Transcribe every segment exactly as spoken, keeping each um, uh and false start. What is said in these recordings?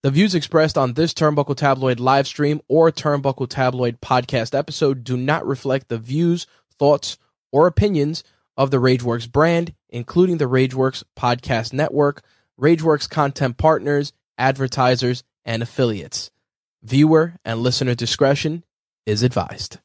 The views expressed on this Turnbuckle Tabloid live stream or Turnbuckle Tabloid podcast episode do not reflect the views, thoughts, or opinions of the Rageworks brand, including the Rageworks podcast network, Rageworks content partners, advertisers, and affiliates. Viewer and listener discretion is advised.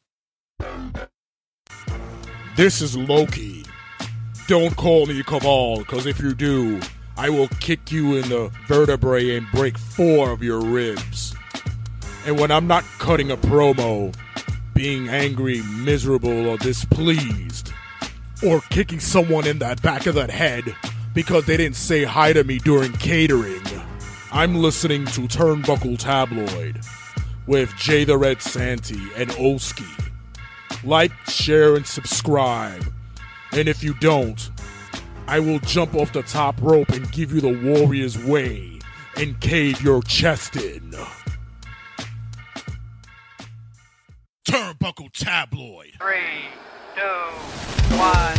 This is Loki. Don't call me Cabal, because if you do, I will kick you in the vertebrae and break four of your ribs. And when I'm not cutting a promo, being angry, miserable, or displeased, or kicking someone in the back of the head because they didn't say hi to me during catering, I'm listening to Turnbuckle Tabloid with Jay the Red Santee and Oski. Like, share, and subscribe. And if you don't, I will jump off the top rope and give you the warrior's way and cave your chest in. Turnbuckle Tabloid. Three, two, one.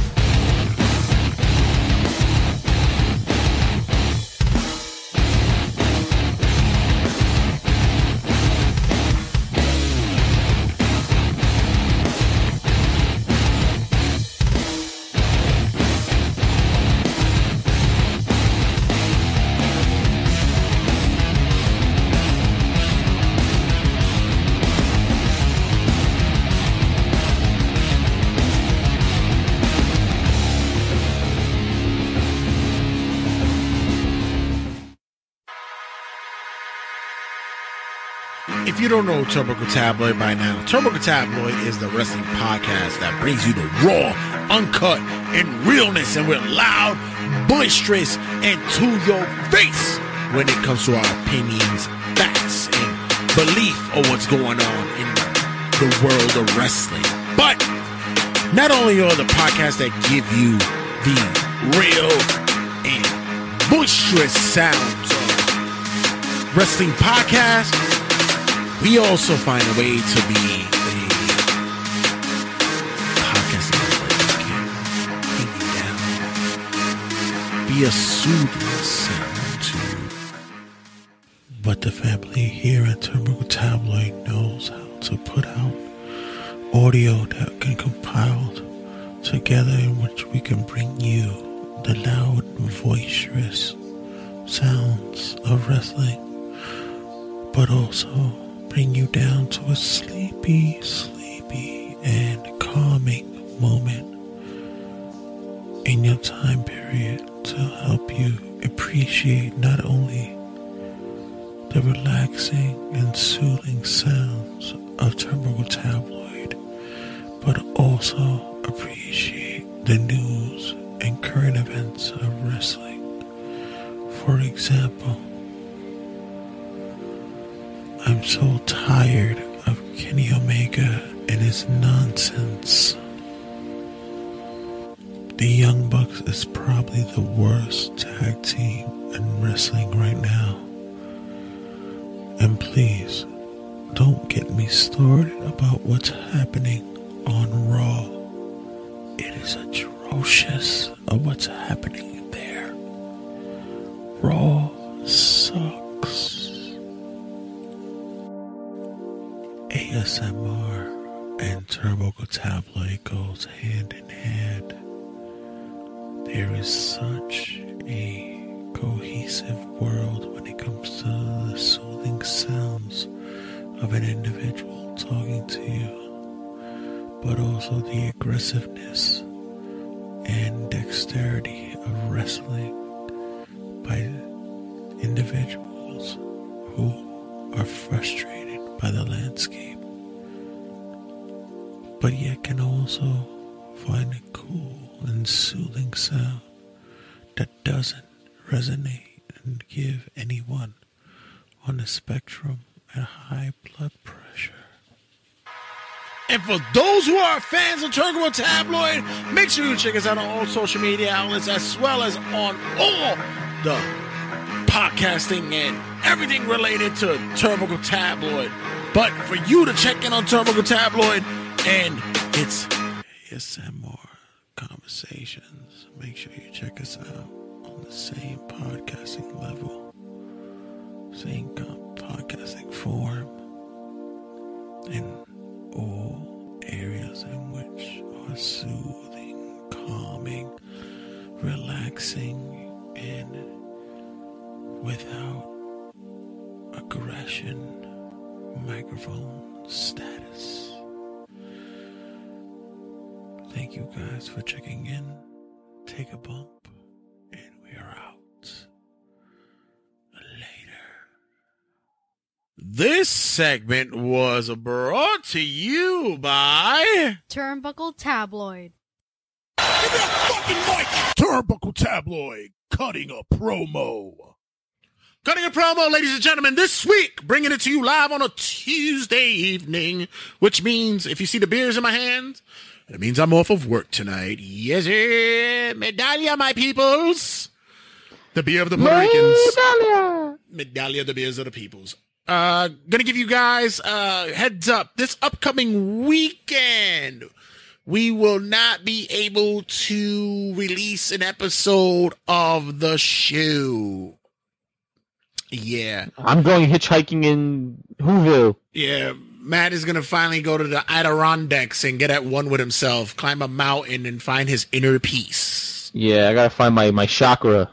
If you don't know Turnbuckle Tabloid by now, Turnbuckle Tabloid is the wrestling podcast that brings you the raw, uncut, and realness, and we're loud, boisterous, and to your face when it comes to our opinions, facts, and belief of what's going on in the world of wrestling. But not only are the podcasts that give you the real and boisterous sounds of wrestling podcasts, we also find a way to be a podcast that can bring you down, be a soothing sound to. But the family here at Turnbuckle Tabloid knows how to put out audio that can compile together in which we can bring you the loud, boisterous sounds of wrestling, but also bring you down to a sleepy, sleepy, and calming moment in your time period to help you appreciate not only the relaxing and soothing sounds of Turnbuckle Tabloid, but also appreciate the news and current events of wrestling. For example, I'm so tired of Kenny Omega and his nonsense. The Young Bucks is probably the worst tag team in wrestling right now. And please, don't get me started about what's happening on Raw. It is atrocious of what's happening there. Raw sucks. A S M R and Turnbuckle Tabloid goes hand in hand. There is such a cohesive world when it comes to the soothing sounds of an individual talking to you, but also the aggressiveness and dexterity of wrestling by individuals who are frustrated by the landscape, but yet can also find a cool and soothing sound that doesn't resonate and give anyone on the spectrum a high blood pressure. And for those who are fans of Turnbuckle Tabloid, make sure you check us out on all social media outlets as well as on all the podcasting and everything related to Turnbuckle Tabloid. But for you to check in on Turnbuckle Tabloid and its A S M R conversations, make sure you check us out on the same podcasting level, same conversation. relaxing and without aggression microphone status. Thank you guys for checking in. Take a bump, and we are out. Later. This segment was brought to you by Turnbuckle Tabloid. Give me a fucking mic! Turnbuckle Tabloid, cutting a promo. Cutting a promo, ladies and gentlemen, this week, bringing it to you live on a Tuesday evening, which means if you see the beers in my hands, it means I'm off of work tonight. Yes, sir. Medallia, my peoples. The beer of the Puerto Ricans. Medallia. Medallia, the beers of the peoples. Uh, gonna give you guys uh heads up. This upcoming weekend, we will not be able to release an episode of the show. Yeah. I'm going hitchhiking in Whoville. Yeah. Matt is going to finally go to the Adirondacks and get at one with himself, climb a mountain and find his inner peace. Yeah, I got to find my, my chakra.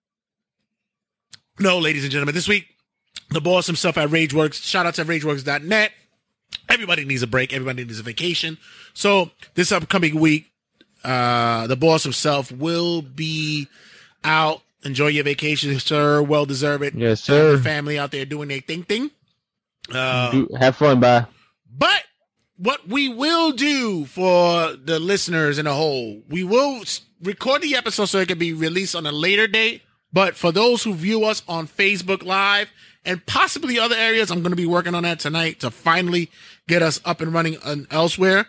No, ladies and gentlemen, this week, the boss himself at RageWorks, shout out to rageworks dot net. Everybody needs a break. Everybody needs a vacation. So this upcoming week, uh, the boss himself will be out. Enjoy your vacation, sir. Well deserve it. Yes, sir. The family out there doing their thing thing. Uh, do, have fun, bye. But what we will do for the listeners in a whole, we will record the episode so it can be released on a later date. But for those who view us on Facebook Live and possibly other areas, I'm going to be working on that tonight to finally get us up and running on elsewhere.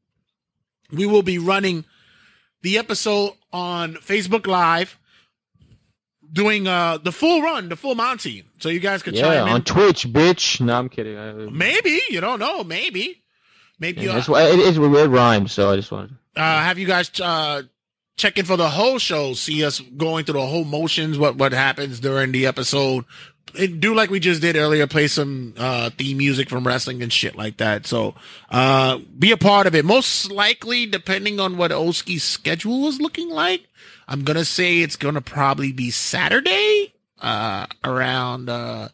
We will be running the episode on Facebook Live, doing uh the full run, the full Monty, so you guys could yeah, chime in on Twitch, bitch. No, I'm kidding. I, maybe you don't know. Maybe, maybe yeah, uh, that's why it is. It rhymes, so I just wanted. Uh, have you guys uh check in for the whole show? See us going through the whole motions. What what happens during the episode? And do like we just did earlier. Play some uh theme music from wrestling and shit like that. So uh be a part of it. Most likely, depending on what Oski's schedule is looking like, I'm going to say it's going to probably be Saturday, uh, around, uh,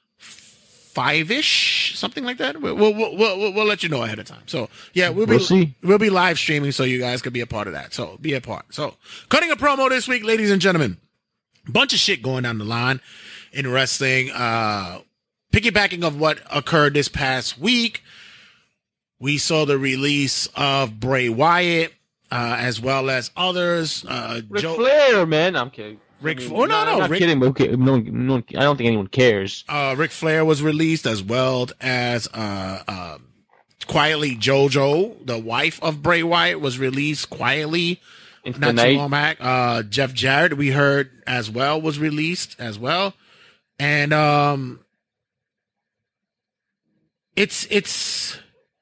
five-ish, something like that. We'll, we'll, we'll, we'll, we'll let you know ahead of time. So yeah, we'll be, we'll see. We'll be live streaming so you guys can be a part of that. So be a part. So cutting a promo this week, ladies and gentlemen, bunch of shit going down the line in wrestling. Uh, piggybacking of what occurred this past week, we saw the release of Bray Wyatt. Uh, as well as others. Uh, Ric Joe- Flair, man. I'm kidding. Ric I mean, Flair. Oh, no, I'm no. not Ric- kidding. But okay, no, no, I don't think anyone cares. Uh, Ric Flair was released as well as uh, uh, quietly JoJo, the wife of Bray Wyatt, was released quietly. Into Not the too night. long back. Uh, Jeff Jarrett, we heard as well, was released as well. And um, it's it's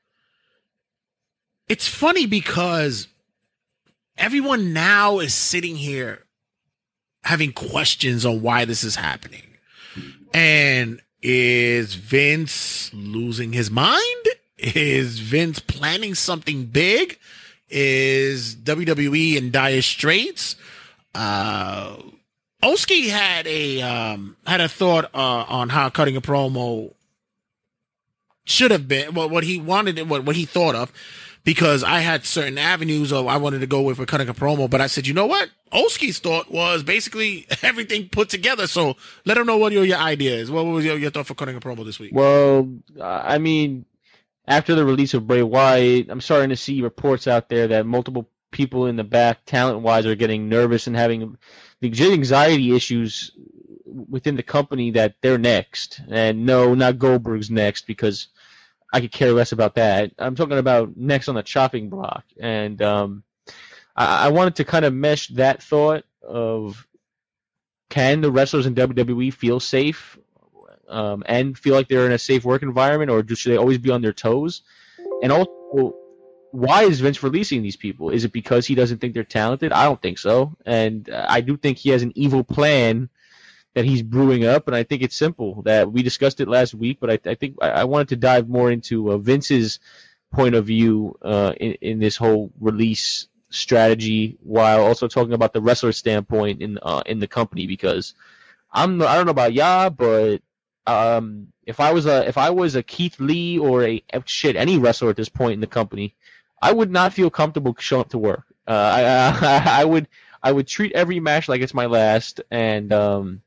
it's funny because everyone now is sitting here having questions on why this is happening. And is Vince losing his mind? Is Vince planning something big? Is W W E in dire straits? Uh, Oski had a um, had a thought uh, on how cutting a promo should have been, well, what he wanted, what what he thought of. Because I had certain avenues of I wanted to go with for cutting a promo, but I said, you know what? Oski's thought was basically everything put together. So let him know what your, your idea is. What was your, your thought for cutting a promo this week? Well, I mean, after the release of Bray Wyatt, I'm starting to see reports out there that multiple people in the back, talent-wise, are getting nervous and having legit anxiety issues within the company that they're next. And no, not Goldberg's next, because I could care less about that. I'm talking about next on the chopping block. And um, I, I wanted to kind of mesh that thought of, can the wrestlers in W W E feel safe um, and feel like they're in a safe work environment, or should they always be on their toes? And also, why is Vince releasing these people? Is it because he doesn't think they're talented? I don't think so. And uh, I do think he has an evil plan that he's brewing up, and I think it's simple. That we discussed it last week, but I, I think I, I wanted to dive more into uh, Vince's point of view uh, in, in this whole release strategy while also talking about the wrestler standpoint in uh, in the company, because I'm I don't know about y'all, but um, if I was a if I was a Keith Lee or a shit any wrestler at this point in the company, I would not feel comfortable showing up to work. Uh, I, I I would I would treat every match like it's my last, and um,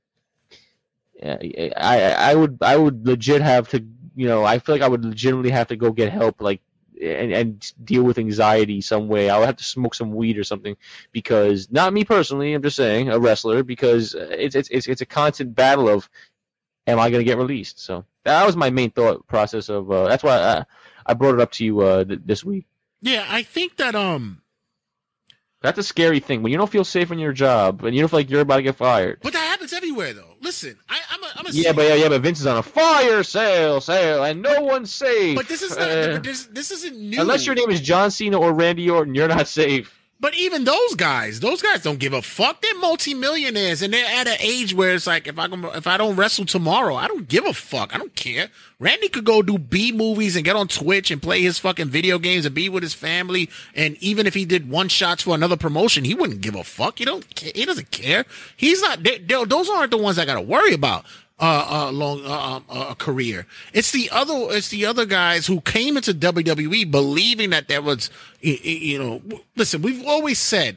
I I would I would legit have to, you know, I feel like I would legitimately have to go get help, like, and, and deal with anxiety some way. I would have to smoke some weed or something, because not me personally, I'm just saying, a wrestler, because it's it's it's, it's a constant battle of, am I going to get released? So that was my main thought process of uh, that's why I, I brought it up to you uh, th- this week. Yeah, I think that um. That's a scary thing when you don't feel safe in your job and you don't feel like you're about to get fired. But that happens everywhere, though. Listen, I, I'm a, I'm a yeah, but yeah, yeah, but Vince is on a fire sale, sale, and no one's safe. But this is not. Uh, but this, this isn't new. Unless your name is John Cena or Randy Orton, you're not safe. But even those guys, those guys don't give a fuck. They're multimillionaires, and they're at an age where it's like, if I can, if I don't wrestle tomorrow, I don't give a fuck. I don't care. Randy could go do B movies and get on Twitch and play his fucking video games and be with his family. And even if he did one shots for another promotion, he wouldn't give a fuck. He don't. He doesn't care. He's not. They, they, those aren't the ones I got to worry about. Uh, uh, long uh, uh, career. It's the other. It's the other guys who came into W W E believing that there was, you know. Listen, we've always said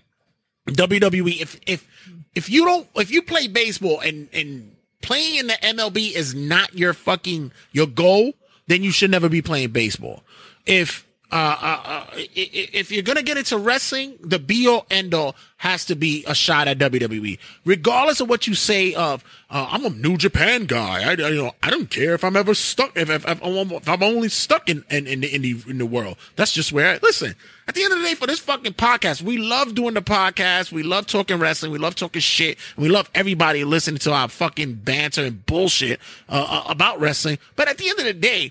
W W E. If if if you don't, if you play baseball and and playing in the M L B is not your fucking your goal, then you should never be playing baseball. If uh, uh, uh if you're gonna get into wrestling, the be all end all has to be a shot at W W E, regardless of what you say of uh, I'm a New Japan guy. I, I you know I don't care if I'm ever stuck if if, if, I'm, if I'm only stuck in in in the, in the in the world. That's just where I, listen. At the end of the day, for this fucking podcast, we love doing the podcast. We love talking wrestling. We love talking shit. We love everybody listening to our fucking banter and bullshit uh, uh, about wrestling. But at the end of the day,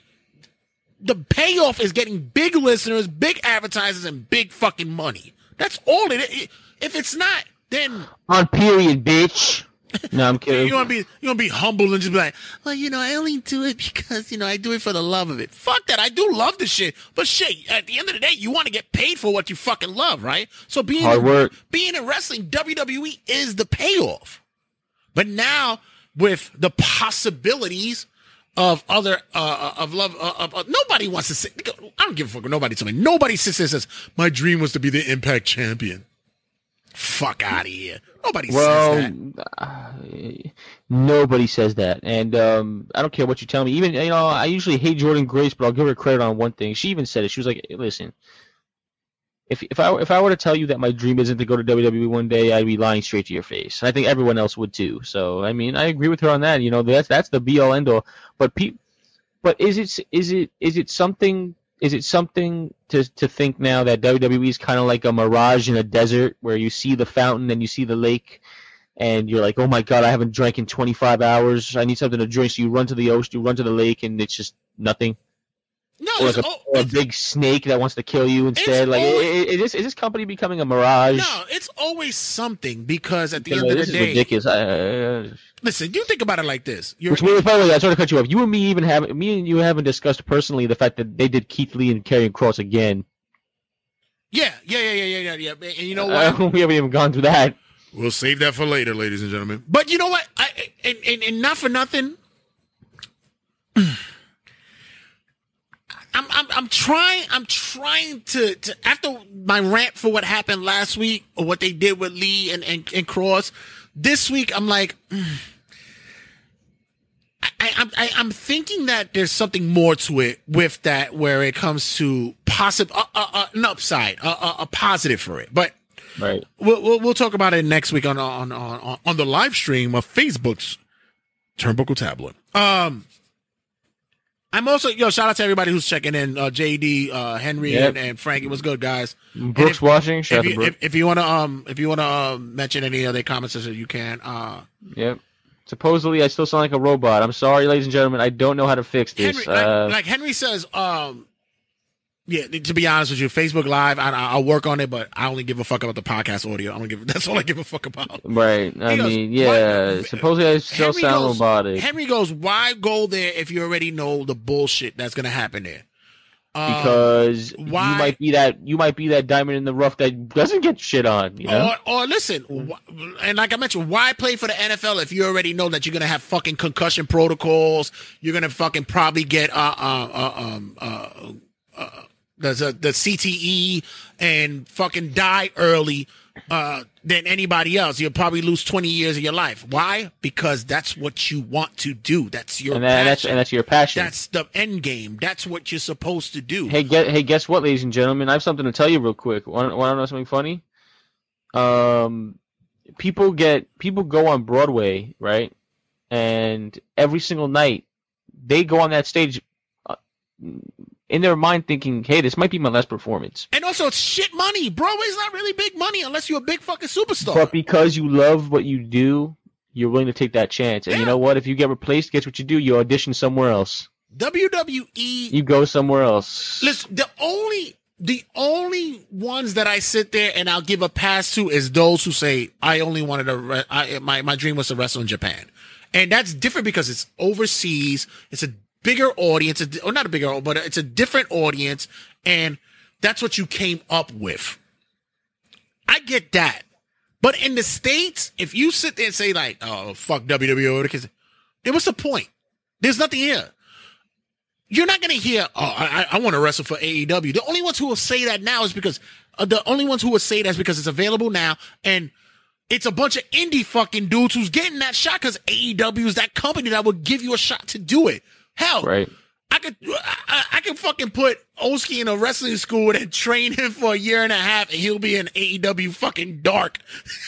the payoff is getting big listeners, big advertisers, and big fucking money. That's all it is. If it's not, then on period, bitch. No, I'm kidding. You want to be you want to be humble and just be like, well, you know, I only do it because, you know, I do it for the love of it. Fuck that. I do love the shit, but shit, at the end of the day, you want to get paid for what you fucking love, right? So being hard in, work. being in wrestling, W W E is the payoff. But now with the possibilities of other uh, of love, uh, of, uh, nobody wants to say. I don't give a fuck what nobody tells me. Nobody sits there and says my dream was to be the Impact champion. Fuck out of here. Nobody well, says that. Uh, nobody says that. And um, I don't care what you tell me. Even, you know, I usually hate Jordan Grace, but I'll give her credit on one thing. She even said it. She was like, hey, listen, if if I if I were to tell you that my dream isn't to go to W W E one day, I'd be lying straight to your face. And I think everyone else would too. So, I mean, I agree with her on that. You know, that's that's the be all end all. But pe- but is it is it is it something Is it something to to think now that W W E is kind of like a mirage in a desert where you see the fountain and you see the lake and you're like, oh my God, I haven't drank in twenty-five hours. I need something to drink. So you run to the ocean, you run to the lake, and it's just nothing. No, or it's, like a, oh, or a it's, big snake that wants to kill you instead. Like, always, is, is this is this company becoming a mirage? no, it's always something because at the You end know, of this the is day, ridiculous. I, uh, listen, you think about it like this. You're, Which, by the way, I sort of cut you off. You and me even have me and you haven't discussed personally the fact that they did Keith Lee and Karrion Kross again. yeah, yeah, yeah, yeah, yeah, yeah. And you know what? Uh, we haven't even gone through that. We'll save that for later, ladies and gentlemen. But you know what? I and, and, and not for nothing. I'm I'm I'm trying I'm trying to, to after my rant for what happened last week or what they did with Lee and and, and Cross, this week I'm like mm, I, I I I'm thinking that there's something more to it with that where it comes to possible uh, uh, uh, an upside a uh, uh, a positive for it, but. Right. We'll, we'll we'll talk about it next week on on on on the live stream of Facebook's Turnbuckle Tabloid. Um, I'm also yo shout out to everybody who's checking in. Uh, J D, uh, Henry, yep. and, and Frankie, what's good, guys? Brooks if, watching. If Shout you, out to if, if you wanna um if you wanna uh, mention any of their comments, so you can. Uh, yep. Supposedly, I still sound like a robot. I'm sorry, ladies and gentlemen. I don't know how to fix this. Henry, uh, like, like Henry says, um. Yeah, to be honest with you, Facebook Live, I, I'll work on it, but I only give a fuck about the podcast audio. I don't give. That's all I give a fuck about. Right. I He goes, mean, yeah. why- Supposedly, I still Henry sound goes- robotic. Henry goes, why go there if you already know the bullshit that's going to happen there? Um, because why- you might be that you might be that diamond in the rough that doesn't get shit on, you know. Or, or listen, wh- and like I mentioned, why play for the N F L if you already know that you're gonna have fucking concussion protocols? You're gonna fucking probably get uh uh, uh um uh, uh the the C T E and fucking die early uh than anybody else. You'll probably lose twenty years of your life. Why? Because that's what you want to do. That's your and, that, and that's passion. and that's your passion. That's the end game. That's what you're supposed to do. Hey, get, hey, guess what, ladies and gentlemen? I have something to tell you real quick. Want, want to know something funny? Um, people get people go on Broadway, right? And every single night, they go on that stage, uh, in their mind thinking, "Hey, this might be my last performance." And also, it's shit money. Broadway's not really big money unless you're a big fucking superstar. But because you love what you do, you're willing to take that chance. And Yeah. you know what? If you get replaced, guess what you do? You audition somewhere else. W W E. You go somewhere else. Listen, the only the only ones that I sit there and I'll give a pass to is those who say I only wanted to. Re- I, my my dream was to wrestle in Japan, and that's different because it's overseas. It's a bigger audience, or not a bigger, but it's a different audience, and that's what you came up with. I get that. But in the States, if you sit there and say like, oh, fuck W W E, then what's the point? There's nothing here. You're not going to hear, oh, I, I want to wrestle for A E W. The only ones who will say that now is because, uh, the only ones who will say that is because it's available now, and it's a bunch of indie fucking dudes who's getting that shot because A E W is that company that will give you a shot to do it. Hell, Right. I could I, I could fucking put Oski in a wrestling school and train him for a year and a half, and he'll be in A E W fucking dark.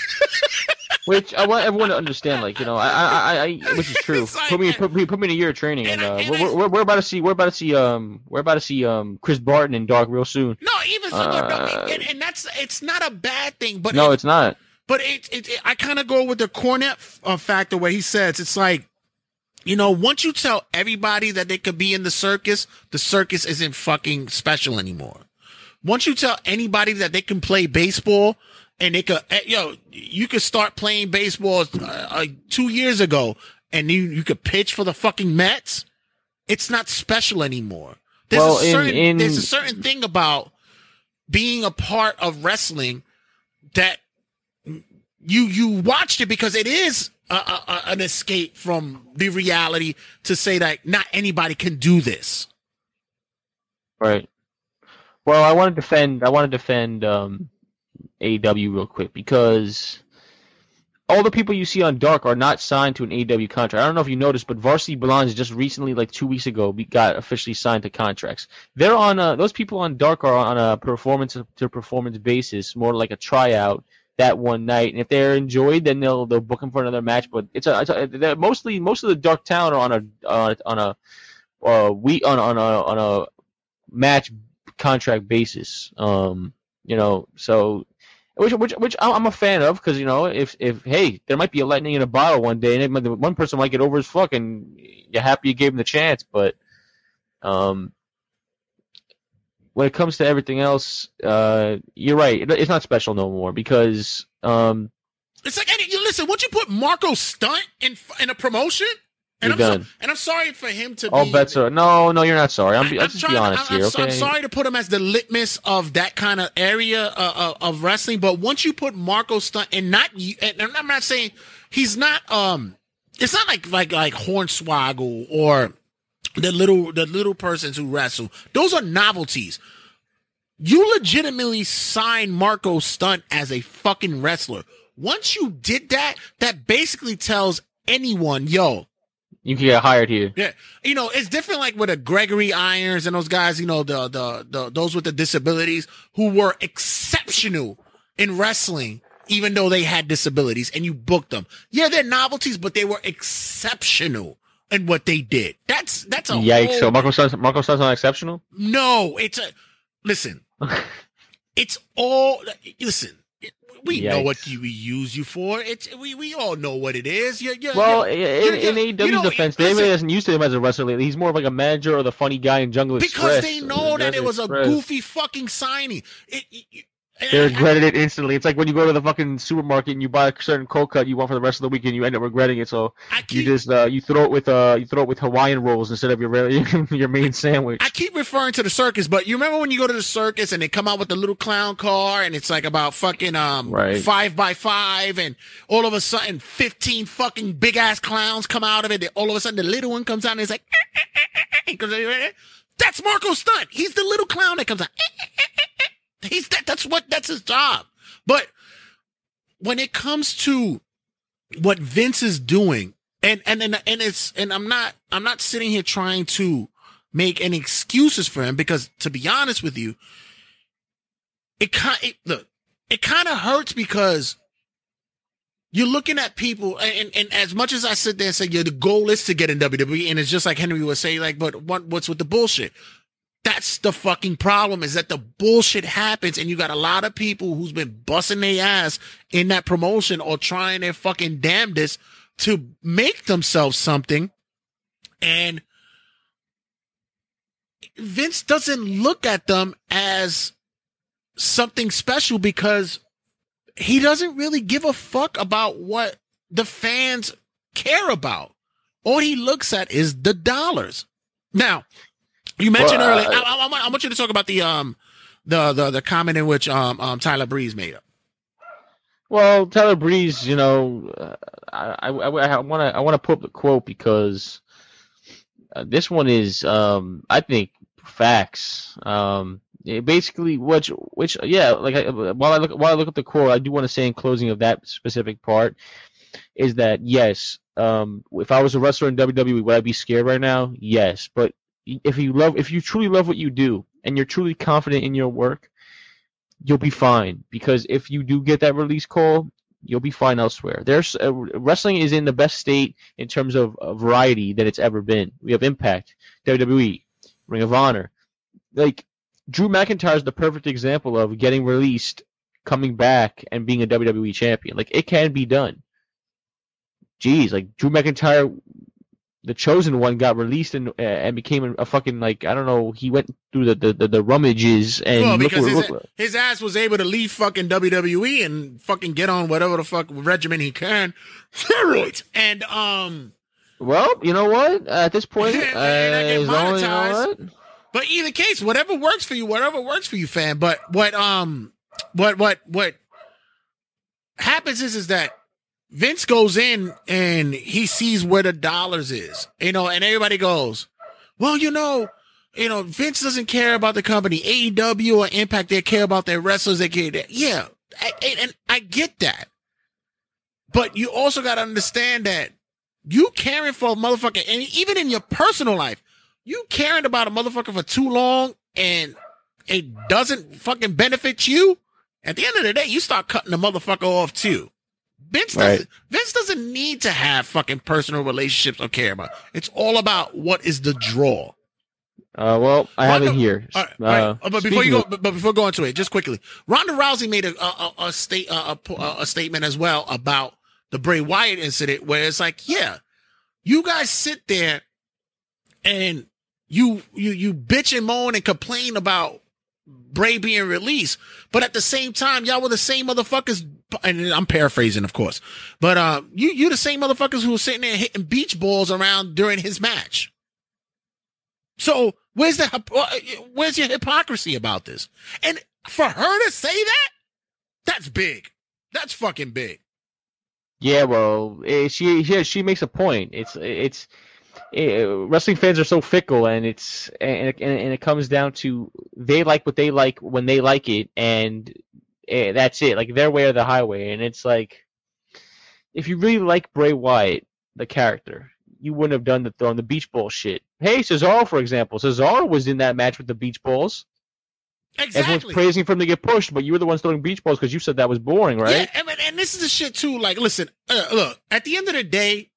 Which I want everyone to understand, like, you know, I, I, I, I which is true. It's like- put me, put me, put me in a year of training, and, And I- uh, and we're, I- we're, we're about to see, we're about to see, um, we're about to see, um, Chris Barton in Dark real soon. No, even so, Uh, no, and, and that's it's not a bad thing, but No, it, it's not. but it, it, it I kind of go with the Cornette uh, factor where he says it's like, you know, once you tell everybody that they could be in the circus, the circus isn't fucking special anymore. Once you tell anybody that they can play baseball and they could, eh, yo, you could start playing baseball uh, uh, two years ago and you, you could pitch for the fucking Mets. It's not special anymore. There's Well, a in- certain, in- there's a certain thing about being a part of wrestling that you, you watched it because it is a, a, a, an escape from the reality to say that not anybody can do this. Right. Well, I want to defend. I want to defend um, A E W real quick because all the people you see on Dark are not signed to an A E W contract. I don't know if you noticed, but Varsity Blondes just recently, like two weeks ago, be- got officially signed to contracts. They're on a, those people on Dark are on a performance to performance basis, more like a tryout that one night. And if they're enjoyed, then they'll they'll book them for another match. But it's a, it's a they're mostly most of the Dark Town are on a uh, on a uh, we on on a on a match contract basis. Um, you know, so which which which I'm a fan of because you know if if hey there might be a lightning in a bottle one day and it might, one person might get over his fuck and you're happy you gave him the chance, but um. When it comes to everything else, uh, you're right. It, it's not special no more because um, It's like, and you listen, once you put Marco Stunt in in a promotion, and You're I'm so- done. and I'm sorry for him to all be. bets are no, no. You're not sorry. I'm, I- let's just trying be to- honest I'm, here, I'm so- okay? I'm sorry to put him as the litmus of that kind of area uh, uh, of wrestling, but once you put Marco Stunt and not you, and I'm not saying he's not. Um, it's not like like like Hornswoggle or the little the little persons who wrestle. Those are novelties. You legitimately signed Marco Stunt as a fucking wrestler. Once you did that, that basically tells anyone, yo, You can get hired here. yeah, you know, it's different like with a Gregory Irons and those guys, you know, the, the, the, those with the disabilities who were exceptional in wrestling, even though they had disabilities and you booked them. Yeah, they're novelties, but they were exceptional in what they did. That's, that's a Yikes! whole- So Marco Stunt's Marco Stunt's not exceptional. no, it's a, listen, it's all, listen, we know Yikes. what you, we use you for. It's, we, we all know what it is. You're, you're, Well, you're- in, you're- in you're- A E W's you know, defense, listen, David hasn't used to him as a wrestler lately. He's more of like a manager or the funny guy in Jungle because Express. they know that it was a Express. goofy fucking signing. It, it- They regretted it instantly. It's like when you go to the fucking supermarket and you buy a certain cold cut you want for the rest of the week, and you end up regretting it. So keep, you just uh, you throw it with uh you throw it with Hawaiian rolls instead of your your main sandwich. I keep referring to the circus, but you remember when you go to the circus and they come out with the little clown car and it's like about fucking um right. five by five, and all of a sudden fifteen fucking big ass clowns come out of it. They, all of a sudden the little one comes out and it's like, that's Marco Stunt. He's the little clown that comes out. He's that. That's what. That's his job. But when it comes to what Vince is doing, and and and and it's and I'm not I'm not sitting here trying to make any excuses for him, because to be honest with you, it kind it, look it kind of hurts because you're looking at people, and, and as much as I sit there and say, yeah, the goal is to get in W W E, and it's just like Henry would say, like, but what what's with the bullshit? That's the fucking problem, is that the bullshit happens, and you got a lot of people who's been busting their ass in that promotion or trying their fucking damnedest to make themselves something. And Vince doesn't look at them as something special because he doesn't really give a fuck about what the fans care about. All he looks at is the dollars. Now, you mentioned well, earlier. I, I, I want you to talk about the um the the the comment in which um um Tyler Breeze made up. Well, Tyler Breeze, you know, uh, I I want to I want to put up the quote because uh, this one is um I think facts. Um, it basically which which yeah, like I, while I look while I look at the quote, I do want to say in closing of that specific part is that yes, um, if I was a wrestler in W W E, would I be scared right now? Yes, but if you love, if you truly love what you do and you're truly confident in your work, you'll be fine. Because if you do get that release call, you'll be fine elsewhere. There's uh, wrestling is in the best state in terms of uh, variety that it's ever been. We have Impact, W W E, Ring of Honor. Like Drew McIntyre is the perfect example of getting released, coming back, and being a W W E champion. Like it can be done. Jeez, like Drew McIntyre, the chosen one, got released and uh, and became a, a fucking, like, I don't know, he went through the the, the, the rummages and well, look because where, his, look, his ass was able to leave fucking W W E and fucking get on whatever the fuck regimen he can. Steroids. And um well, you know what? At this point, uh, and I get as long as, you know monetized. what? But either case, whatever works for you, whatever works for you, fam. But what um what what what happens is is that Vince goes in and he sees where the dollars is, you know, and everybody goes, well, you know, you know, Vince doesn't care about the company. A E W or Impact, they care about their wrestlers. They care. Yeah, I, and I get that. But you also got to understand that you caring for a motherfucker, and even in your personal life, you caring about a motherfucker for too long and it doesn't fucking benefit you. At the end of the day, you start cutting the motherfucker off too. Vince doesn't, right. Vince doesn't need to have fucking personal relationships or care about. It's all about what is the draw. Uh, well, I have Ronda, it here. All right, uh, all right. But before you go, of, but before going to it, just quickly, Ronda Rousey made a a, a state a, a, a statement as well about the Bray Wyatt incident, where it's like, yeah, you guys sit there and you you you bitch and moan and complain about Bray being released, but at the same time, y'all were the same motherfuckers. And I'm paraphrasing, of course, but uh, you you the same motherfuckers who were sitting there hitting beach balls around during his match. So where's the where's your hypocrisy about this? And for her to say that, that's big. That's fucking big. Yeah, well, she she she makes a point. It's it's it, wrestling fans are so fickle, and it's and and and it comes down to they like what they like when they like it, and eh, that's it. Like their way or the highway. And it's like, if you really like Bray Wyatt, the character, you wouldn't have done the throwing the beach ball shit. Hey, Cesaro, for example, Cesaro was in that match with the beach balls. Exactly. Everyone's praising for him to get pushed, but you were the ones throwing beach balls because you said that was boring, right? Yeah, and, and this is the shit too. Like, listen, uh, look, at the end of the day,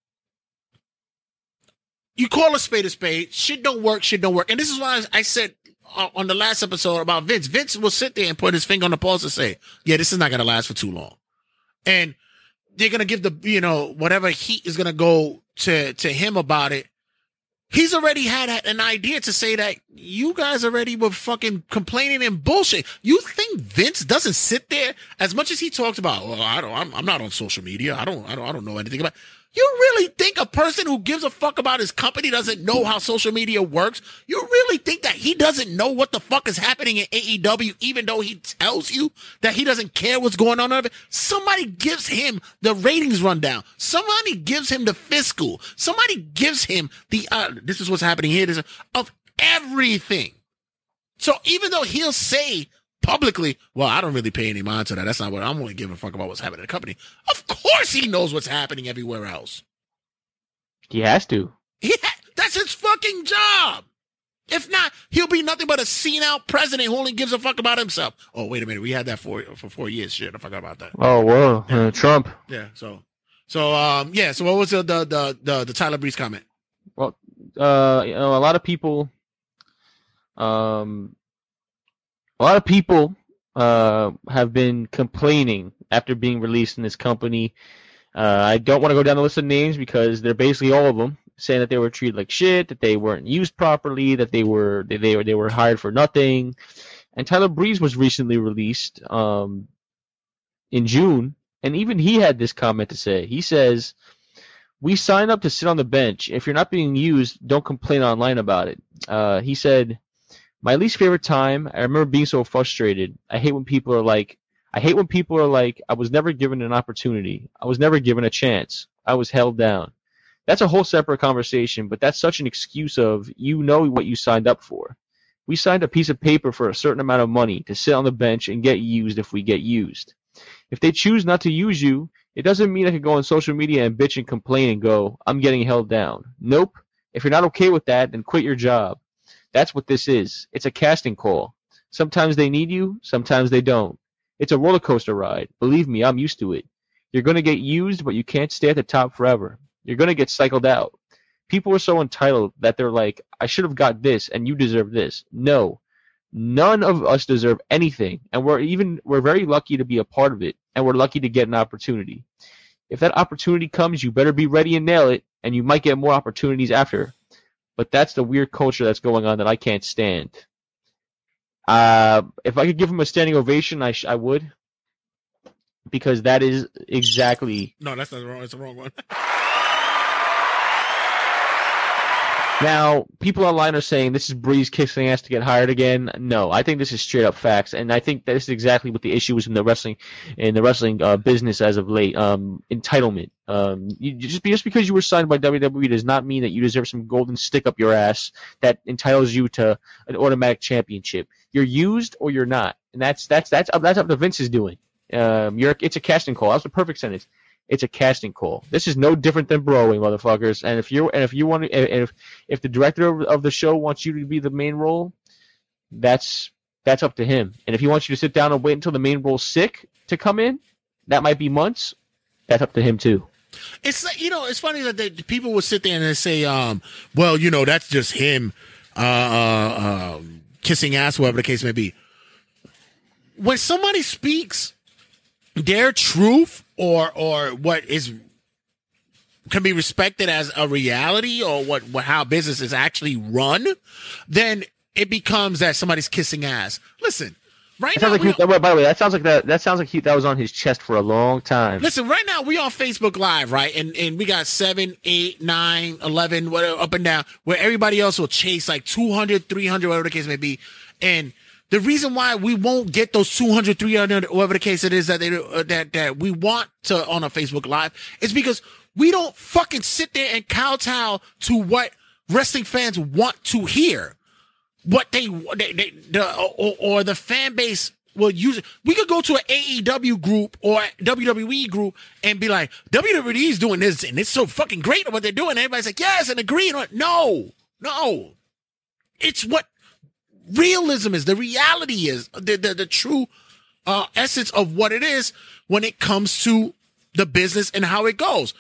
you call a spade a spade. Shit don't work. Shit don't work. And this is why I said on the last episode about Vince. Vince will sit there and put his finger on the pulse and say, yeah, this is not going to last for too long. And they're going to give the, you know, whatever heat is going to go to, to him about it. he's already had an idea to say that you guys already were fucking complaining and bullshit. You think Vince doesn't sit there as much as he talks about, well, I don't, I'm, I'm not on social media. I don't, I don't, I don't know anything about. You really think a person who gives a fuck about his company doesn't know how social media works? You really think that he doesn't know what the fuck is happening in A E W, even though he tells you that he doesn't care what's going on over it? Somebody gives him the ratings rundown. Somebody gives him the fiscal. Somebody gives him the, uh, this is what's happening here, this is, of everything. So even though he'll say publicly, well, I don't really pay any mind to that. That's not what I'm only giving a fuck about what's happening in the company. Of course he knows what's happening everywhere else. He has to. He ha- that's his fucking job. If not, he'll be nothing but a senile president who only gives a fuck about himself. Oh, wait a minute. We had that for for four years. Shit, I forgot about that. Oh, whoa. Yeah. Uh, Trump. Yeah, so, so, um, yeah, so what was the, the, the, the, the Tyler Breeze comment? Well, uh, you know, a lot of people, um, a lot of people uh, have been complaining after being released in this company. Uh, I don't want to go down the list of names because they're basically all of them saying that they were treated like shit, that they weren't used properly, that they were they they were, they were hired for nothing. And Tyler Breeze was recently released um, in June, and even he had this comment to say. He says, "We signed up to sit on the bench. If you're not being used, don't complain online about it." Uh, he said, "My least favorite time, I remember being so frustrated. I hate when people are like, I hate when people are like, I was never given an opportunity. I was never given a chance. I was held down." That's a whole separate conversation, but that's such an excuse of, you know what you signed up for. We signed a piece of paper for a certain amount of money to sit on the bench and get used if we get used. If they choose not to use you, it doesn't mean I can go on social media and bitch and complain and go, I'm getting held down. Nope. If you're not okay with that, then quit your job. That's what this is. It's a casting call. Sometimes they need you, sometimes they don't. It's a roller coaster ride. Believe me, I'm used to it. You're going to get used, but you can't stay at the top forever. You're going to get cycled out. People are so entitled that they're like, I should have got this and you deserve this. No. None of us deserve anything, and we're even we're very lucky to be a part of it, and we're lucky to get an opportunity. If that opportunity comes, you better be ready and nail it, and you might get more opportunities after. But that's the weird culture that's going on that I can't stand. Uh, if I could give him a standing ovation, I sh- I would, because that is exactly. No, that's not the wrong. That's the wrong one. Now, people online are saying this is Breeze kissing ass to get hired again. No, I think this is straight up facts, and I think that this is exactly what the issue is in the wrestling, in the wrestling uh, business as of late. Um, entitlement. Um, you, just just because you were signed by W W E does not mean that you deserve some golden stick up your ass that entitles you to an automatic championship. You're used or you're not, and that's that's that's up, that's up to Vince is doing. Um, you're it's a casting call. That's the perfect sentence. It's a casting call. This is no different than Broadway, motherfuckers. And if you and if you want to, and if if the director of, of the show wants you to be the main role, that's that's up to him. And if he wants you to sit down and wait until the main role's sick to come in, that might be months. That's up to him too. It's like, you know, it's funny that they, people would sit there and they say, um, well, you know, that's just him uh, uh, uh, kissing ass, whatever the case may be. When somebody speaks their truth or or what is can be respected as a reality or what, what how business is actually run, then it becomes that somebody's kissing ass. Listen, right That now, sounds like we, he, by the way, that sounds like that. That sounds like he, that was on his chest for a long time. listen, right now we on Facebook Live, right? And and we got seven, eight, nine, eleven, whatever, up and down, where everybody else will chase like two hundred, three hundred, whatever the case may be. And the reason why we won't get those two hundred, three hundred, whatever the case it is that they uh, that that we want to on a Facebook Live is because we don't fucking sit there and kowtow to what wrestling fans want to hear. What they, they, they the or, or the fan base will use it. We could go to an A E W group or W W E group and be like, W W E is doing this and it's so fucking great what they're doing. And everybody's like, yes, and agree. No, no. It's what realism is. The reality is the, the, the true uh, essence of what it is when it comes to the business and how it goes.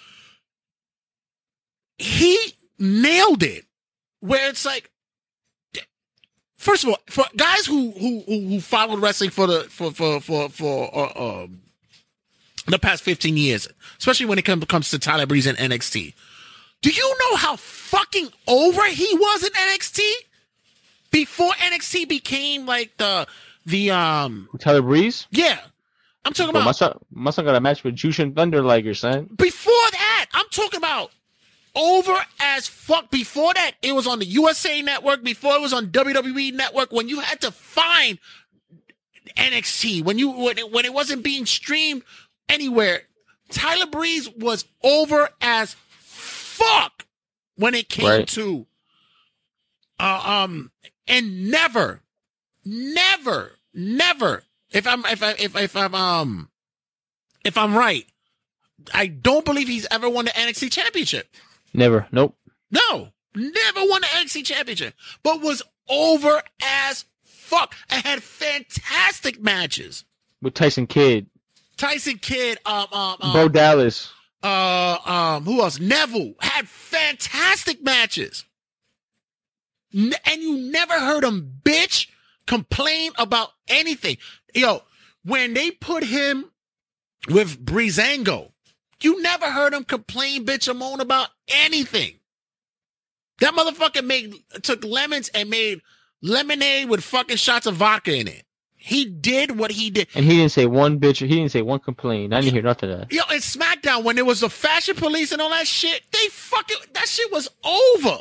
He nailed it where it's like, first of all, for guys who who who followed wrestling for the for for for for uh, um, the past fifteen years, especially when it comes comes to Tyler Breeze and N X T, Do you know how fucking over he was in N X T? Before N X T became like the the um Tyler Breeze? Yeah. I'm talking Well, about my son, my son got a match with Jushin Thunder Liger, son. before that. I'm talking about over as fuck. Before that, it was on the U S A Network. Before it was on W W E Network. When you had to find N X T, when you when it, when it wasn't being streamed anywhere, Tyler Breeze was over as fuck when it came Right. to uh, um and never, never, never. If I'm if I if if I'm um if I'm right, I don't believe he's ever won the N X T championship. Never. Nope. No, never won the N X T championship, but was over as fuck and had fantastic matches. With Tyson Kidd. Tyson Kidd, um, um, um Bo Dallas. uh, um, who else? Neville had fantastic matches, N- and you never heard him bitch complain about anything. Yo, when they put him with Breezango, you never heard him complain, bitch, or moan about anything. That motherfucker made took lemons and made lemonade with fucking shots of vodka in it. He did what he did. And he didn't say one bitch. He didn't say one complaint. I didn't hear nothing of that. Yo, in SmackDown, when there was the fashion police and all that shit, they fucking, that shit was over.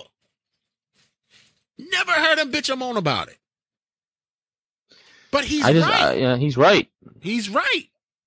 Never heard him bitch or moan about it. But he's I just, right. I, yeah, he's right. He's right.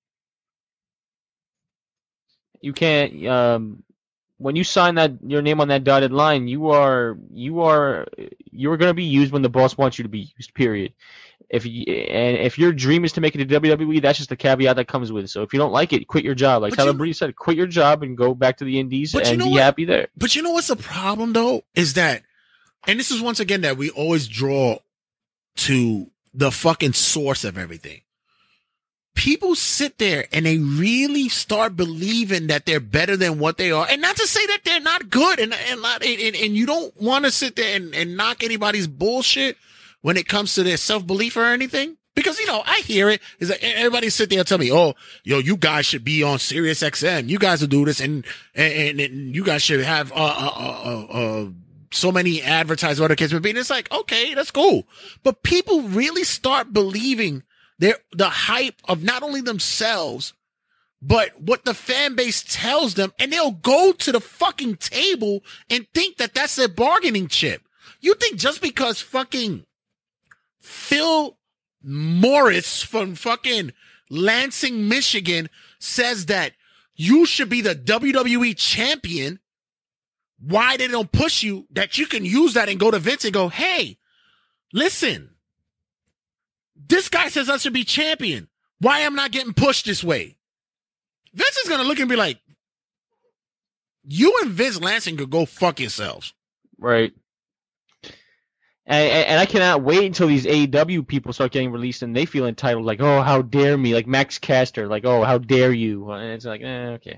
You can't. Um, when you sign that your name on that dotted line, you are you are you're going to be used when the boss wants you to be used. Period. If you, and if your dream is to make it to W W E, that's just the caveat that comes with it. So if you don't like it, quit your job. Like But Tyler you- Breeze said, quit your job and go back to the Indies But you and know be what? happy there. But you know what's the problem, though? Is that, and this is once again that we always draw to the fucking source of everything. People sit there and they really start believing that they're better than what they are. And not to say that they're not good, and and not and, and you don't want to sit there and, and knock anybody's bullshit when it comes to their self-belief or anything. Because, you know, I hear it. Is like everybody sit there and tell me, oh, yo, you guys should be on Sirius X M. You guys will do this, and and, and you guys should have uh, uh, uh, uh, so many advertisers, whatever the case may be. And it's like, okay, that's cool. But people really start believing they're the hype of not only themselves, but what the fan base tells them, and they'll go to the fucking table and think that that's their bargaining chip. You think just because fucking Phil Morris from fucking Lansing, Michigan says that you should be the W W E champion, why they don't push you, that you can use that and go to Vince and go, hey, listen, this guy says I should be champion. Why am I not getting pushed this way? Vince is going to look and be like, you and Vince Lansing could go fuck yourselves. Right. And, and and I cannot wait until these A E W people start getting released and they feel entitled, like, oh, how dare me, like Max Caster, like, oh, how dare you, and it's like, eh, okay,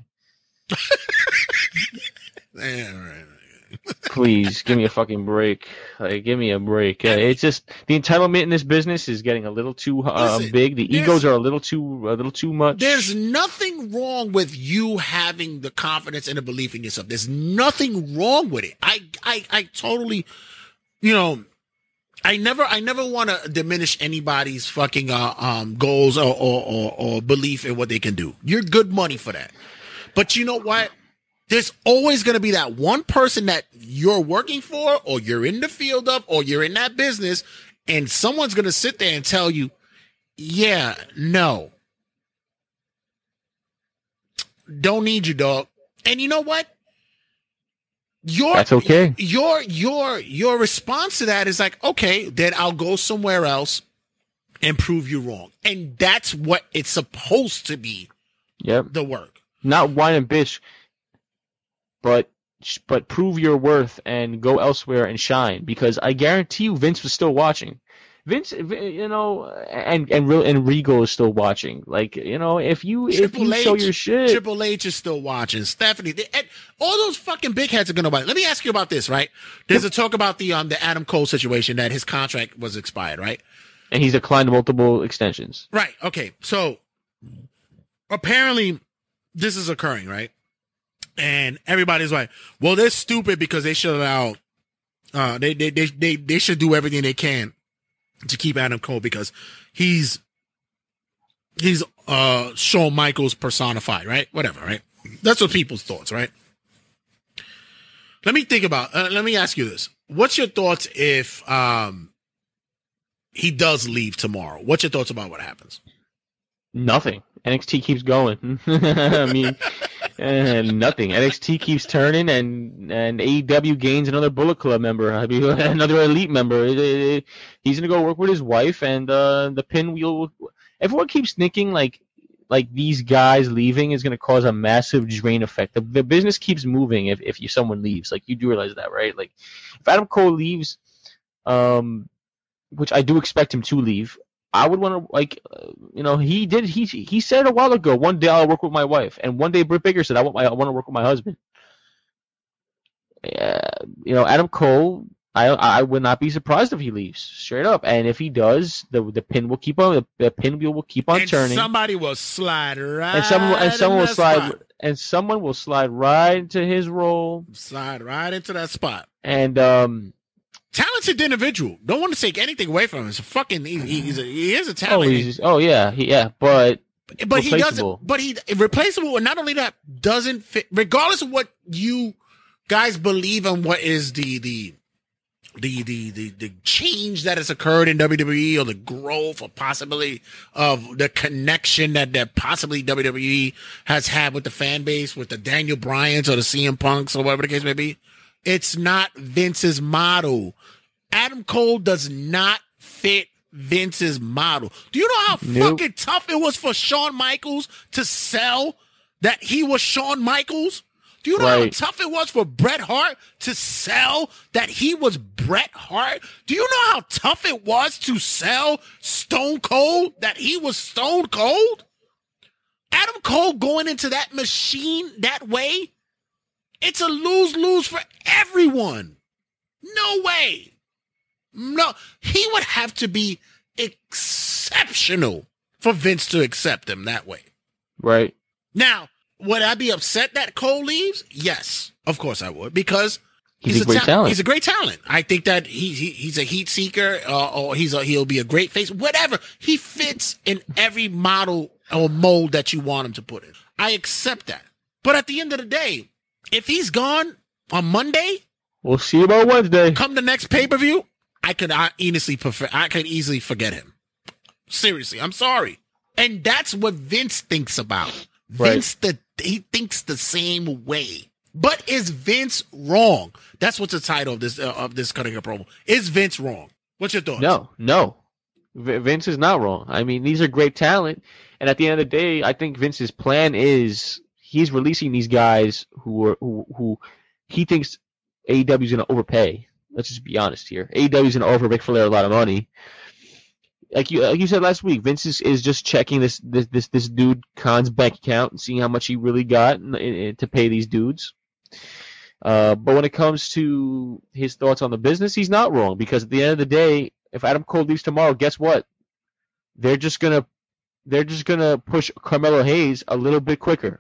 Yeah, right. please give me a fucking break, like, give me a break. Uh, it's just the entitlement in this business is getting a little too uh, Listen, big. The there's- egos are a little too a little too much. There's nothing wrong with you having the confidence and the belief in yourself. There's nothing wrong with it. I, I, I totally, you know, I never, I never want to diminish anybody's fucking uh, um goals or, or or or belief in what they can do. You're good money for that. But you know what? There's always going to be that one person that you're working for, or you're in the field of, or you're in that business, and someone's going to sit there and tell you, yeah, no. Don't need you, dog. And you know what? Your, That's okay. Your your your response to that is like, okay, then I'll go somewhere else and prove you wrong. And that's what it's supposed to be, Yep. the work. Not whine and bitch, but but prove your worth and go elsewhere and shine. Because I guarantee you, Vince was still watching. Vince, you know, and and real and Regal is still watching. Like, you know, if you if Triple you H, show your shit, Triple H is still watching. Stephanie, they, and all those fucking big heads are gonna watch. Let me ask you about this, right? There's a talk about the um the Adam Cole situation, that his contract was expired, right? and he's declined multiple extensions. Right. Okay. So apparently this is occurring, right? And everybody's like, well, they're stupid because they should allow, uh, they, they, they, they, they should do everything they can to keep Adam Cole because he's, he's, uh, Shawn Michaels personified, right? Whatever, right? That's what people's thoughts, right? Let me think about, uh, let me ask you this. What's your thoughts if, um, he does leave tomorrow? What's your thoughts about what happens? Nothing. N X T keeps going. I mean, uh, nothing. N X T keeps turning, and and A E W gains another Bullet Club member, I mean, another Elite member. It, it, it, he's gonna go work with his wife, and uh, the pinwheel. Everyone keeps thinking like like these guys leaving is gonna cause a massive drain effect. The, the business keeps moving if if you, someone leaves. Like, you do realize that, right? Like, if Adam Cole leaves, um, which I do expect him to leave. I would want to, like, uh, you know, he did, he he said a while ago, one day I'll work with my wife. And one day Britt Baker said, I want my, I want to work with my husband. Uh, you know, Adam Cole, I I would not be surprised if he leaves, straight up. And if he does, the the pin will keep on, the, the pinwheel will keep on and turning. Somebody will slide right and someone and someone will slide spot. and someone will slide right into his role, slide right into that spot. And um. Talented individual. Don't want to take anything away from him. It's a fucking. He, he's a, he is a Oh, talent. he's, oh yeah, he, yeah, but but he replaceable. doesn't. But he replaceable. And not only that, doesn't fit. Regardless of what you guys believe on what is the the the the the, the change that has occurred in W W E or the growth or possibility of the connection that that possibly W W E has had with the fan base, with the Daniel Bryans or the C M Punks or whatever the case may be. It's not Vince's model. Adam Cole does not fit Vince's model. Do you know how Nope. fucking tough it was for Shawn Michaels to sell that he was Shawn Michaels? Do you know Right. how tough it was for Bret Hart to sell that he was Bret Hart? Do you know how tough it was to sell Stone Cold that he was Stone Cold? Adam Cole going into that machine that way? It's a lose-lose for everyone. No way. No, he would have to be exceptional for Vince to accept him that way. right. Now, would I be upset that Cole leaves? Yes, of course I would, because He's a great ta- talent. He's a great talent. I think that he, he he's a heat seeker, uh, or he's a, he'll be a great face. Whatever, he fits in every model or mold that you want him to put in. I accept that. But at the end of the day, if he's gone on Monday, We'll see about Wednesday. come the next pay per view, I could I honestly prefer. I could easily forget him. Seriously, I'm sorry. And that's what Vince thinks about. Right. Vince, the he thinks the same way. But is Vince wrong? That's what's the title of this uh, of this cutting up promo. Is Vince wrong? What's your thoughts? No, no. V- Vince is not wrong. I mean, these are great talent, and at the end of the day, I think Vince's plan is he's releasing these guys who are who, who he thinks A E W is going to overpay. Let's just be honest here. A E W is going to offer Ric Flair a lot of money. Like you, like you said last week, Vince is, is just checking this this this this dude Khan's bank account and seeing how much he really got in, in, to pay these dudes. Uh, but when it comes to his thoughts on the business, he's not wrong, because at the end of the day, if Adam Cole leaves tomorrow, guess what? They're just gonna they're just gonna push Carmelo Hayes a little bit quicker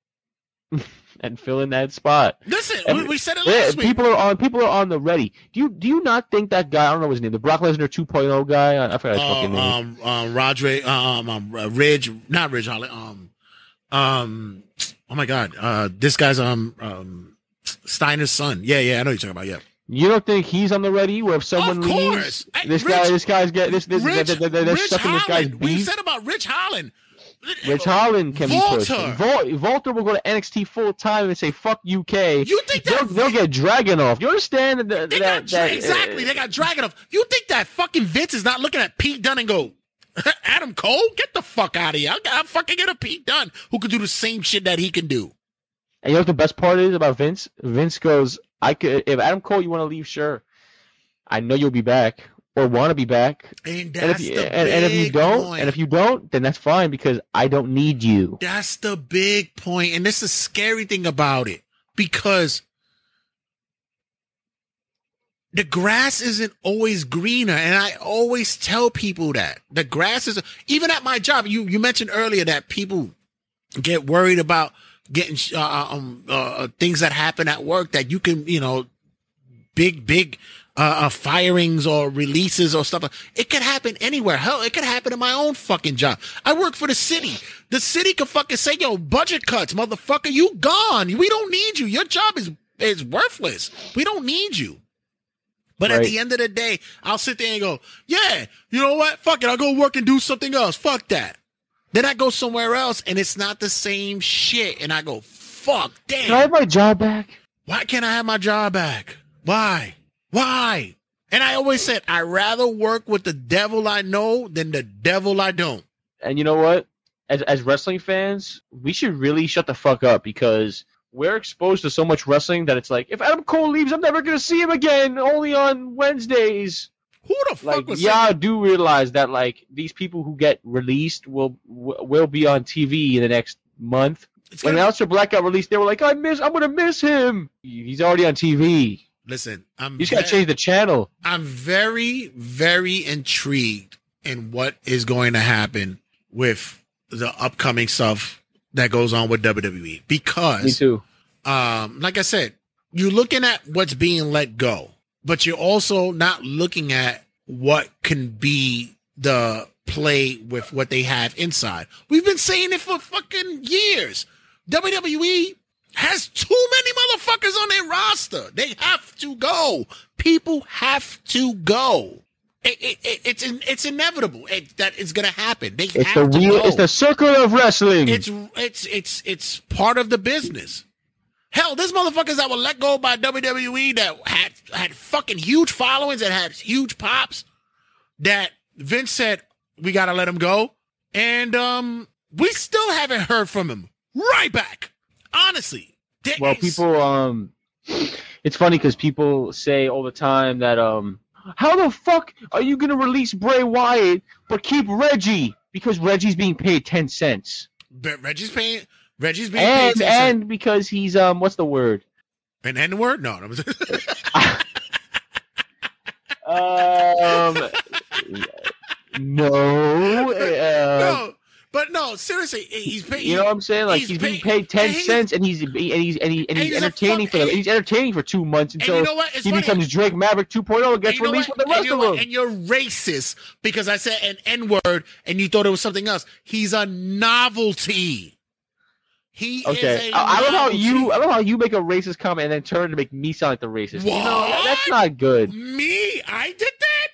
and fill in that spot. Listen, And- we, we said it Yeah, last week. people are on people are on the ready. Do you do you not think that guy? I don't know his name. The Brock Lesnar two point oh guy. I, I forgot his fucking Uh, name. um, um, Rodri, um, um, uh, Ridge, not Ridge Holly. Um, um, oh my God, uh, this guy's um, um, Steiner's son. Yeah, yeah, I know what you're talking about. Yeah, You don't think he's on the ready? Where if someone Of leaves, course. Hey, this Rich- guy, this guy's get this this Rich, they're, they're, they're Rich sucking this guy's Holland. We beef. said about Rich Holland. Rich Holland can be pushed. Walter. Vol- Volter will go to N X T full time and say "fuck U K." You think they'll, that they'll get Dragon off? You understand that? They that, got dra- that exactly. uh, They got Dragunov. You think that fucking Vince is not looking at Pete Dunne and go, Adam Cole, get the fuck out of here! I will fucking get a Pete Dunne who could do the same shit that he can do. And you know what the best part is about Vince? Vince goes, "I could if Adam Cole, you want to leave, sure. I know you'll be back or want to be back. And And if, that's you, the and, and if you big don't, point. and if you don't, then that's fine because I don't need you." That's the big point, and this is the scary thing about it, because the grass isn't always greener, and I always tell people that the grass is even at my job. You you mentioned earlier that people get worried about getting uh, um, uh, things that happen at work that you can, you know, big, big uh, uh, firings or releases or stuff. It could happen anywhere. Hell, it could happen in my own fucking job. I work for the city. The city could fucking say, yo, budget cuts, motherfucker, you gone. We don't need you. Your job is, is worthless. We don't need you. But right. At the end of the day, I'll sit there and go, yeah, you know what? Fuck it. I'll go work and do something else. Fuck that. Then I go somewhere else and it's not the same shit. And I go, fuck, damn. Can I have my job back? Why can't I have my job back? Why? Why? And I always said, I'd rather work with the devil I know than the devil I don't. And you know what? As as wrestling fans, we should really shut the fuck up because we're exposed to so much wrestling that it's like, if Adam Cole leaves, I'm never going to see him again, only on Wednesdays. Who the fuck like, was yeah, saying- I do realize that, like, these people who get released will will be on T V in the next month. It's When gonna- Aleister Black got released, they were like, I miss, I'm going to miss him. He's already on T V. Listen, I'm You just got to ve- change the channel. I'm very, very intrigued in what is going to happen with the upcoming stuff that goes on with W W E because Me too. um, like I said, you're looking at what's being let go, but you're also not looking at what can be the play with what they have inside. We've been saying it for fucking years. W W E has too many motherfuckers on their roster. They have to go. People have to go. It, it, it, it's in, it's inevitable it, that it's gonna happen. They It's the have to wheel. go. It's the circle of wrestling. It's it's it's it's part of the business. Hell, there's motherfuckers that were let go by W W E that had had fucking huge followings and had huge pops. That Vince said we gotta let him go, and um, we still haven't heard from him. Right back, honestly. There well, is- people. Um, it's funny because people say all the time that um, how the fuck are you gonna release Bray Wyatt but keep Reggie because Reggie's being paid ten cents, But Reggie's paying. Reggie's being and paid. and because he's um, what's the word? An N word? No, no. um, no. Uh, no, but no. Seriously, he's paying. You know what I'm saying? Like he's he's, being pay- paid ten and he's- cents, and he's and he's and, he, and he's he's a entertaining fuck- for them. and- He's entertaining for two months And until you know what? It's he funny. becomes Drake Maverick two point oh and And gets you know released what? with the And rest you of know what? them. And you're racist because I said an N word and you thought it was something else. He's a novelty. He Okay, is a I, I love how novelty. you I love how you make a racist comment and then turn to make me sound like the racist. You know, that- that's What? not good. Me? I did that?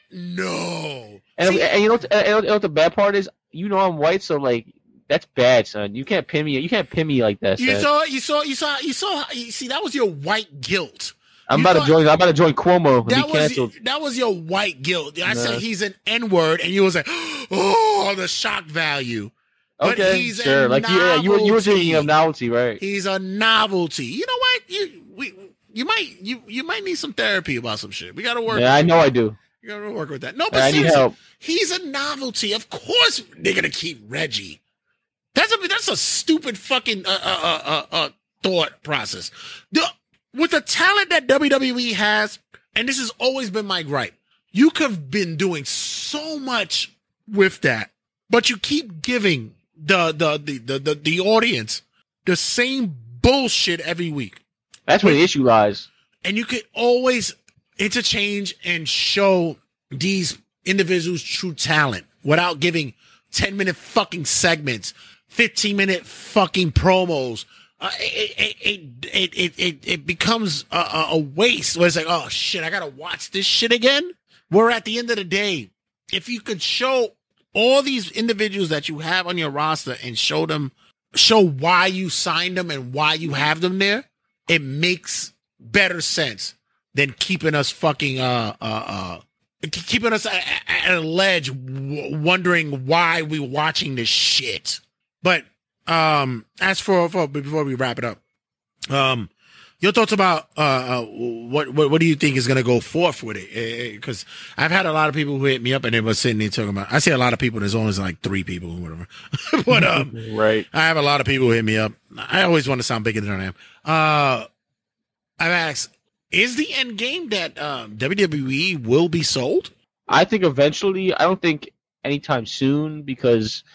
No. And, See, and you know, what- and you know, you know what the bad part is? You know I'm white, so like that's bad, son. You can't pin me. You can't pin me like that. you son. saw, you saw, you saw, you saw. You see, that was your white guilt. I'm you about thought- to join. I'm about to join Cuomo and That be was canceled. that was your white guilt. I Nah. said he's an N word, and you was like, oh, the shock value. But Okay, he's a sure. Like you, yeah, you were you were novelty. thinking of novelty, right? He's a novelty. You know what? You we you might you you might need some therapy about some shit. We got to work. Yeah, I know I do. You got to work with that. No, but I need seriously, help. he's a novelty. Of course, they're gonna keep Reggie. That's a that's a stupid fucking uh, uh, uh, uh, uh, thought process. The, with the talent that W W E has, and this has always been my gripe. You could have been doing so much with that, but you keep giving the the the the the, the audience the same bullshit every week. That's where the issue lies. And you could always interchange and show these individuals true talent without giving ten minute fucking segments, fifteen minute fucking promos. Uh, it, it, it, it, it, it, it becomes a, a a waste where it's like, oh shit, I gotta watch this shit again. Where at the end of the day, if you could show all these individuals that you have on your roster and show them, show why you signed them and why you have them there, it makes better sense than keeping us fucking uh uh uh keeping us at, at a ledge, w- wondering why we watching this shit. But um, as for, for before we wrap it up, um, your thoughts about uh, uh what what what do you think is gonna go forth with it? Because I've had a lot of people who hit me up and they were sitting there talking about. I say a lot of people. There's only like three people or whatever. But um, Right. I have a lot of people who hit me up. I always want to sound bigger than I am. Uh, I've asked, is the end game that um, W W E will be sold? I think eventually. I don't think anytime soon because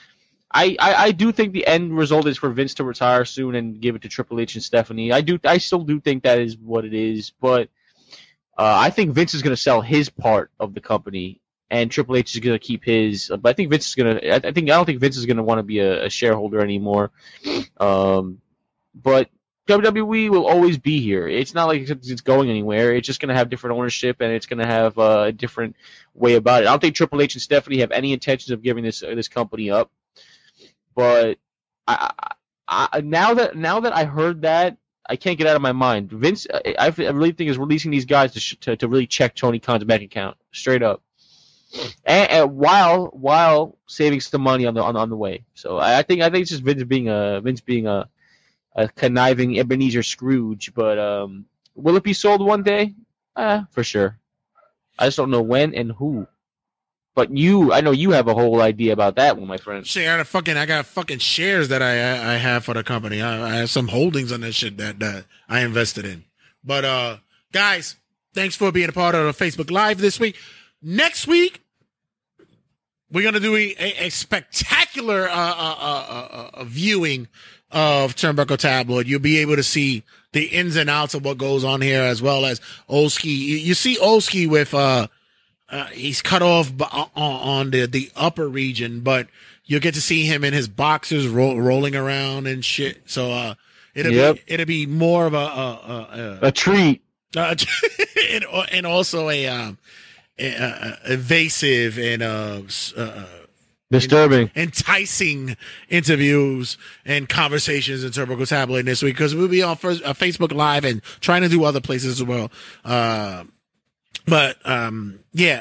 I, I, I do think the end result is for Vince to retire soon and give it to Triple H and Stephanie. I do I still do think that is what it is, but uh, I think Vince is going to sell his part of the company, and Triple H is going to keep his. But I think Vince is going to. I think I don't think Vince is going to want to be a, a shareholder anymore. Um, but W W E will always be here. It's not like it's going anywhere. It's just going to have different ownership, and it's going to have uh, a different way about it. I don't think Triple H and Stephanie have any intentions of giving this uh, this company up. But I, I, now that now that I heard that, I can't get out of my mind. Vince, I, I really think is releasing these guys to, to to really check Tony Khan's bank account straight up, and, and while while saving some money on the on, on the way. So I, I think I think it's just Vince being a Vince being a, a conniving Ebenezer Scrooge. But um, will it be sold one day? Eh, for sure. I just don't know when and who. But you, I know you have a whole idea about that one, my friend. Shit, I got a fucking, I got fucking shares that I I have for the company. I, I have some holdings on that shit that, that I invested in. But uh, guys, thanks for being a part of the Facebook Live this week. Next week, we're gonna do a, a, a spectacular uh, uh, uh, uh, viewing of Turnbuckle Tabloid. You'll be able to see the ins and outs of what goes on here, as well as Olski. You, you see Olski with uh. Uh, he's cut off b- on, on the, the upper region, but you'll get to see him in his boxers ro- rolling around and shit. So uh, it'll Yep. be it'll be more of a a, A treat. a, a and, and also a, um, a, a evasive and uh, uh, Disturbing. enticing interviews and conversations in Turnbuckle Tabloid this week, because we'll be on first, uh, Facebook Live and trying to do other places as well. Uh, But, um, yeah,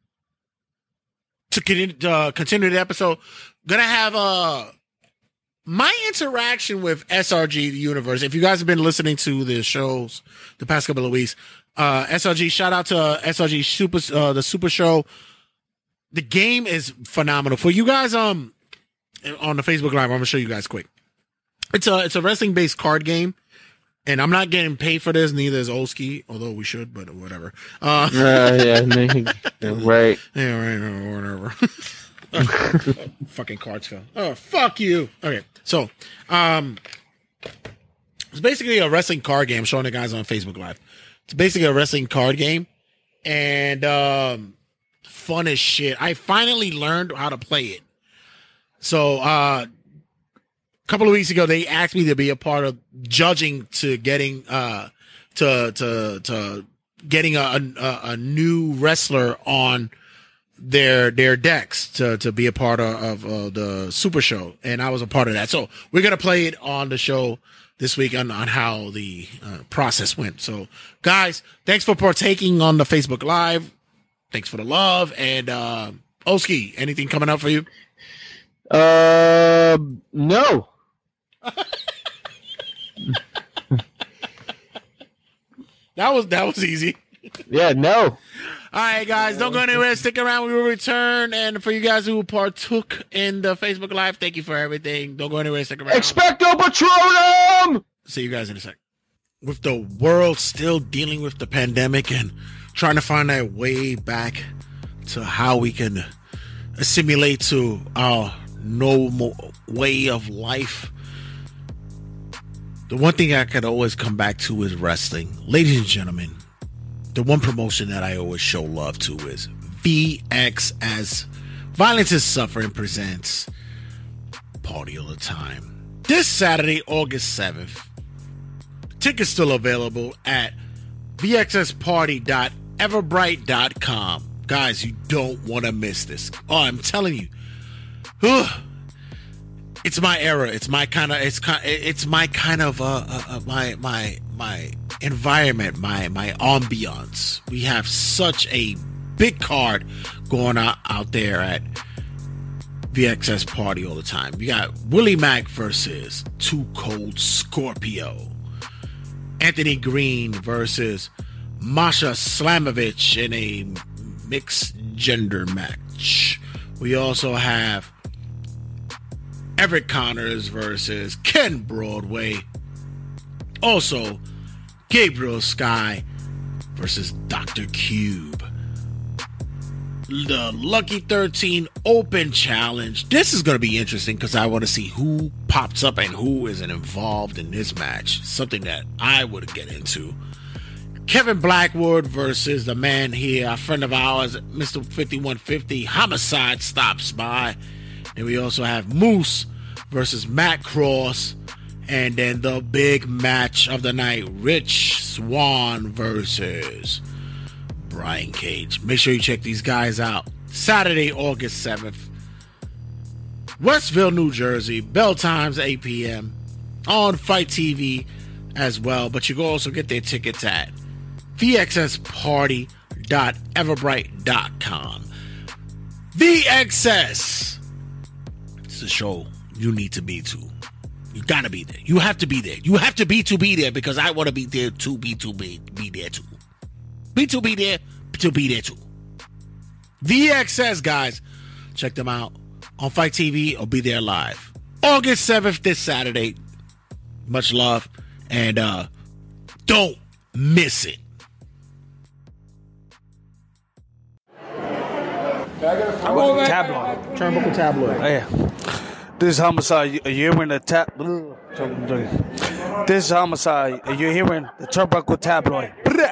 to continue, uh, continue the episode, gonna have, uh, my interaction with S R G Universe. If you guys have been listening to the shows the past couple of weeks, uh, S R G, shout out to uh, S R G Super, uh, the Super Show. The game is phenomenal. For you guys, um, on the Facebook Live, I'm gonna show you guys quick. It's a, it's a wrestling based card game. And I'm not getting paid for this, neither is Olski, although we should, but whatever. Uh, uh, yeah, right. Yeah, right, or whatever. Fucking cards fell. Oh, fuck you. Okay, so um, it's basically a wrestling card game. I'm showing the guys on Facebook Live. It's basically a wrestling card game, and um, fun as shit. I finally learned how to play it. So, uh, a couple of weeks ago, they asked me to be a part of judging to getting uh to to to getting a a, a new wrestler on their their decks to to be a part of, of uh, the Super Show, and I was a part of that. So we're gonna play it on the show this week on, on how the uh, process went. So guys, thanks for partaking on the Facebook Live. Thanks for the love, and uh, Oski, anything coming up for you? Uh, no. That was that was easy. Yeah, no. All right, guys, don't go anywhere. Stick around. We will return. And for you guys who partook in the Facebook Live, thank you for everything. Don't go anywhere. Stick around. Expecto Patronum! See you guys in a sec. With the world still dealing with the pandemic and trying to find our way back to how we can assimilate to our normal way of life, the one thing I could always come back to is wrestling. Ladies and gentlemen, the one promotion that I always show love to is V X S. Violence is Suffering presents Party All the Time. This Saturday, August seventh. Tickets still available at v x s party dot everbright dot com. Guys, you don't want to miss this. Oh, I'm telling you. Whew. It's my era. It's my kind of. It's kind. It's my kind of. Uh, uh, uh, my my my environment. My my ambiance. We have such a big card going out out there at V X S Party All the Time. We got Willie Mack versus Too Cold Scorpio. Anthony Green versus Masha Slamovich in a mixed gender match. We also have Everett Connors versus Ken Broadway. Also, Gabriel Sky versus Doctor Cube. the Lucky thirteen Open Challenge. This is going to be interesting because I want to see who pops up and who isn't involved in this match. Something that I would get into. Kevin Blackwood versus the man here, a friend of ours, Mister fifty-one fifty, Homicide, stops by. And we also have Moose versus Matt Cross. And then the big match of the night, Rich Swann versus Brian Cage. Make sure you check these guys out. Saturday, August seventh. Westville, New Jersey. Bell times, eight p.m. On Fight T V as well. But you can also get their tickets at v x s party dot everbright dot com. V X S. It's a show you need to be to. You gotta be there. You have to be there. You have to be to be there because I want to be there to be to be, be there too. Be to be there to be there too. V X S, guys. Check them out on Fight T V or be there live. August seventh, this Saturday. Much love. And uh, don't miss it. Tabloid. Turnbuckle Tabloid. Oh, yeah. This is Homicide. You're hearing the tap. This is Homicide. You're hearing the Turnbuckle Tabloid.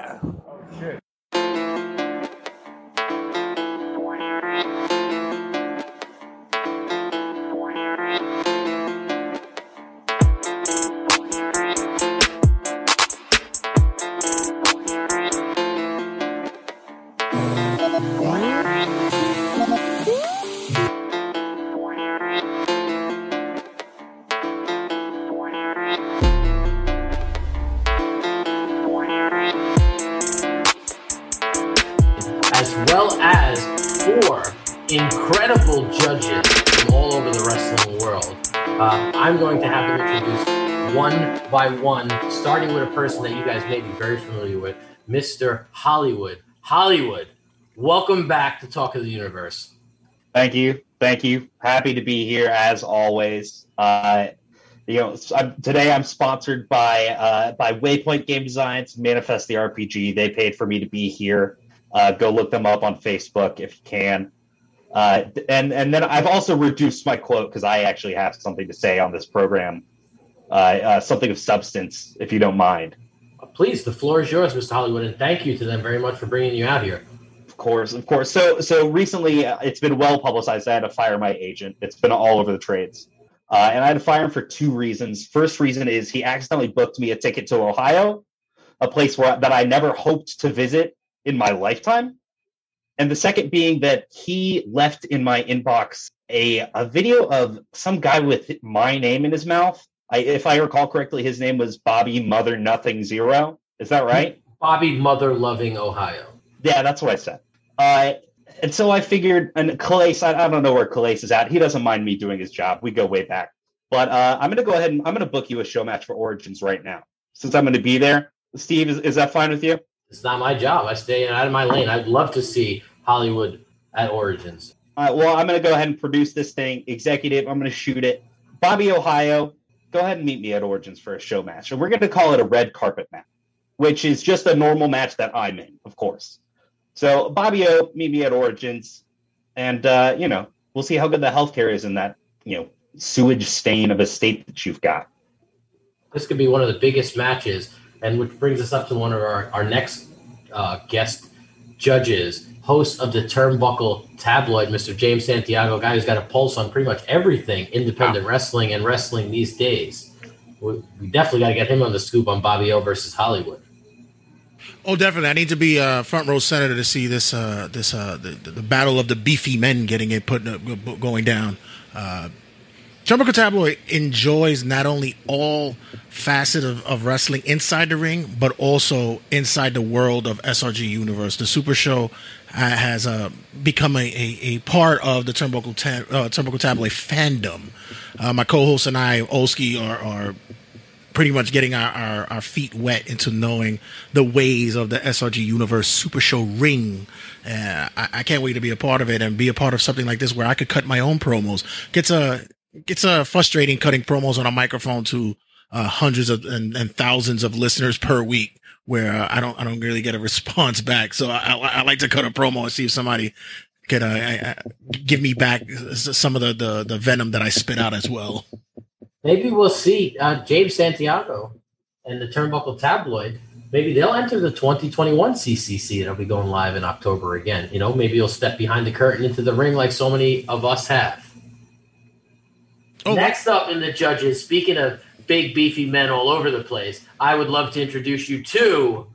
Incredible judges from all over the wrestling world. Uh, I'm going to have them introduce one by one, starting with a person that you guys may be very familiar with, Mister Hollywood. Hollywood, welcome back to Talk of the Universe. Thank you. Thank you. Happy to be here as always. Uh, you know, I'm, today I'm sponsored by uh, by Waypoint Game Designs, Manifest the R P G. They paid for me to be here. Uh, go look them up on Facebook if you can. Uh, and and then I've also reduced my quote because I actually have something to say on this program, uh, uh, something of substance, if you don't mind. Please, the floor is yours, Mister Hollywood, and thank you to them very much for bringing you out here. Of course, of course. So so recently, uh, it's been well publicized. I had to fire my agent. It's been all over the trades, uh, and I had to fire him for two reasons. First reason is he accidentally booked me a ticket to Ohio, a place where that I never hoped to visit in my lifetime. And the second being that he left in my inbox a, a video of some guy with my name in his mouth. I, if I recall correctly, his name was Bobby Mother Nothing Zero. Is that right? Bobby Mother Loving Ohio. Yeah, that's what I said. Uh, and so I figured, and Calais, I, I don't know where Calais is at. He doesn't mind me doing his job. We go way back. But uh, I'm going to go ahead and I'm going to book you a show match for Origins right now. Since I'm going to be there. Steve, is, is that fine with you? It's not my job. I stay out of my lane. I'd love to see Hollywood at Origins. All right, well, I'm going to go ahead and produce this thing. Executive, I'm going to shoot it. Bobby, Ohio, go ahead and meet me at Origins for a show match. And we're going to call it a red carpet match, which is just a normal match that I'm in, of course. So, Bobby O, meet me at Origins. And, uh, you know, we'll see how good the healthcare is in that, you know, sewage stain of a state that you've got. This could be one of the biggest matches. And which brings us up to one of our, our next uh, guest judges, host of the Turnbuckle Tabloid, Mister James Santiago, guy who's got a pulse on pretty much everything independent wow. wrestling and wrestling these days. We, we definitely got to get him on the scoop on Bobby O versus Hollywood. Oh, definitely. I need to be uh, front row center to see this uh, this uh, the, the battle of the beefy men getting it put uh, going down. Uh, Turnbuckle Tabloid enjoys not only all facet of, of wrestling inside the ring, but also inside the world of S R G Universe. The Super Show uh, has uh, become a, a, a part of the Turnbuckle, ta- uh, Turnbuckle Tabloid fandom. Uh, my co-host and I, Olski, are, are pretty much getting our, our, our feet wet into knowing the ways of the S R G Universe Super Show ring. Uh, I, I can't wait to be a part of it and be a part of something like this where I could cut my own promos. Gets a It's uh, frustrating cutting promos on a microphone to uh, hundreds of and, and thousands of listeners per week, where uh, I don't I don't really get a response back. So I, I, I like to cut a promo and see if somebody could uh, I, I, give me back some of the, the the venom that I spit out as well. Maybe we'll see uh, James Santiago and the Turnbuckle Tabloid. Maybe they'll enter the twenty twenty-one C C C that'll be going live in October again. You know, maybe you'll step behind the curtain into the ring like so many of us have. Oh, Next up in the judges, speaking of big, beefy men all over the place, I would love to introduce you to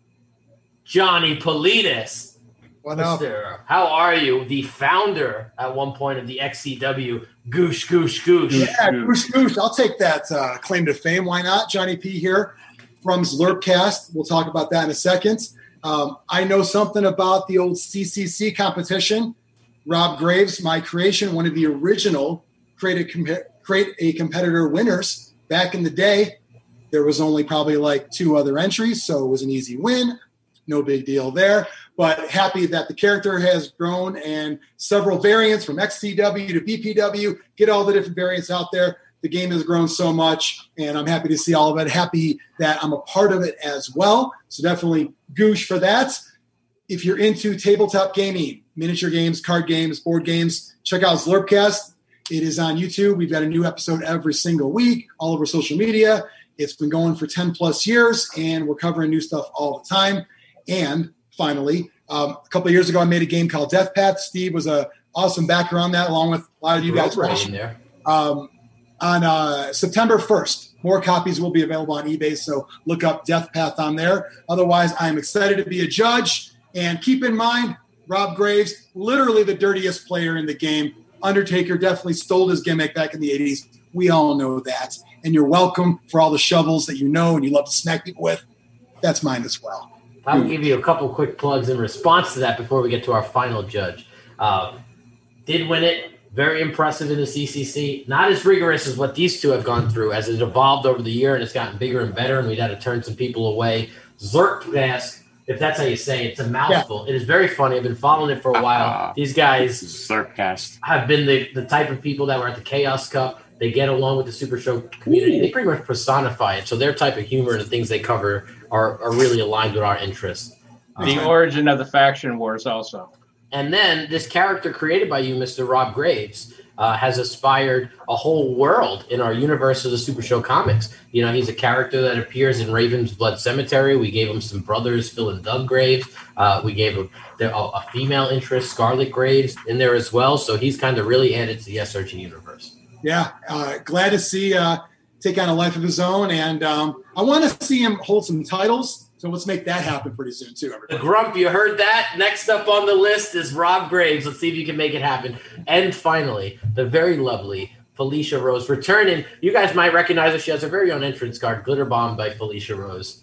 Johnny Politis. What up? Mister How are you? The founder at one point of the X C W, Goosh, Goosh, Goosh. Yeah, Goosh, Goosh. I'll take that uh, claim to fame. Why not? Johnny P here from Slurpcast. We'll talk about that in a second. Um, I know something about the old C C C competition. Rob Graves, my creation, one of the original Create a, comp- create a Competitor winners back in the day. There was only probably like two other entries, so it was an easy win. No big deal there. But happy that the character has grown and several variants from X C W to B P W. Get all the different variants out there. The game has grown so much, and I'm happy to see all of it. Happy that I'm a part of it as well. So definitely goosh for that. If you're into tabletop gaming, miniature games, card games, board games, check out Slurpcast. It is on YouTube. We've got a new episode every single week, all over social media. It's been going for ten plus years, and we're covering new stuff all the time. And finally, um, a couple of years ago, I made a game called Death Path. Steve was an awesome backer on that, along with a lot of you guys watching. There. Um, on uh, September first, more copies will be available on eBay, so look up Death Path on there. Otherwise, I'm excited to be a judge. And keep in mind, Rob Graves, literally the dirtiest player in the game. Undertaker definitely stole his gimmick back in the eighties. We all know that. And you're welcome for all the shovels that you know and you love to smack people with. That's mine as well. I'll give you a couple quick plugs in response to that before we get to our final judge. Uh, did win it. Very impressive in the C C C. Not as rigorous as what these two have gone through as it evolved over the year and it's gotten bigger and better and we'd had to turn some people away. Zerkcast, if that's how you say it, it's a mouthful. Yeah. It is very funny. I've been following it for a while. Uh, These guys Zerkcast have been the, the type of people that were at the Chaos Cup. They get along with the Super Show community. Ooh. They pretty much personify it. So their type of humor and the things they cover are, are really aligned with our interests. The um, origin of the faction wars also. And then this character created by you, Mister Rob Graves, uh, has aspired a whole world in our universe of the Super Show comics. You know, he's a character that appears in Raven's Blood Cemetery. We gave him some brothers, Phil and Doug Graves. Uh, we gave him a, a female interest, Scarlet Graves, in there as well. So he's kind of really added to the S R G universe. Yeah, uh, glad to see uh, take on a life of his own. And um, I want to see him hold some titles. So let's make that happen pretty soon, too. The Grump, you heard that? Next up on the list is Rob Graves. Let's see if you can make it happen. And finally, the very lovely Felicia Rose returning. You guys might recognize her. She has her very own entrance card, Glitter Bomb by Felicia Rose.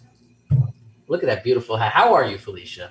Look at that beautiful hat. How are you, Felicia?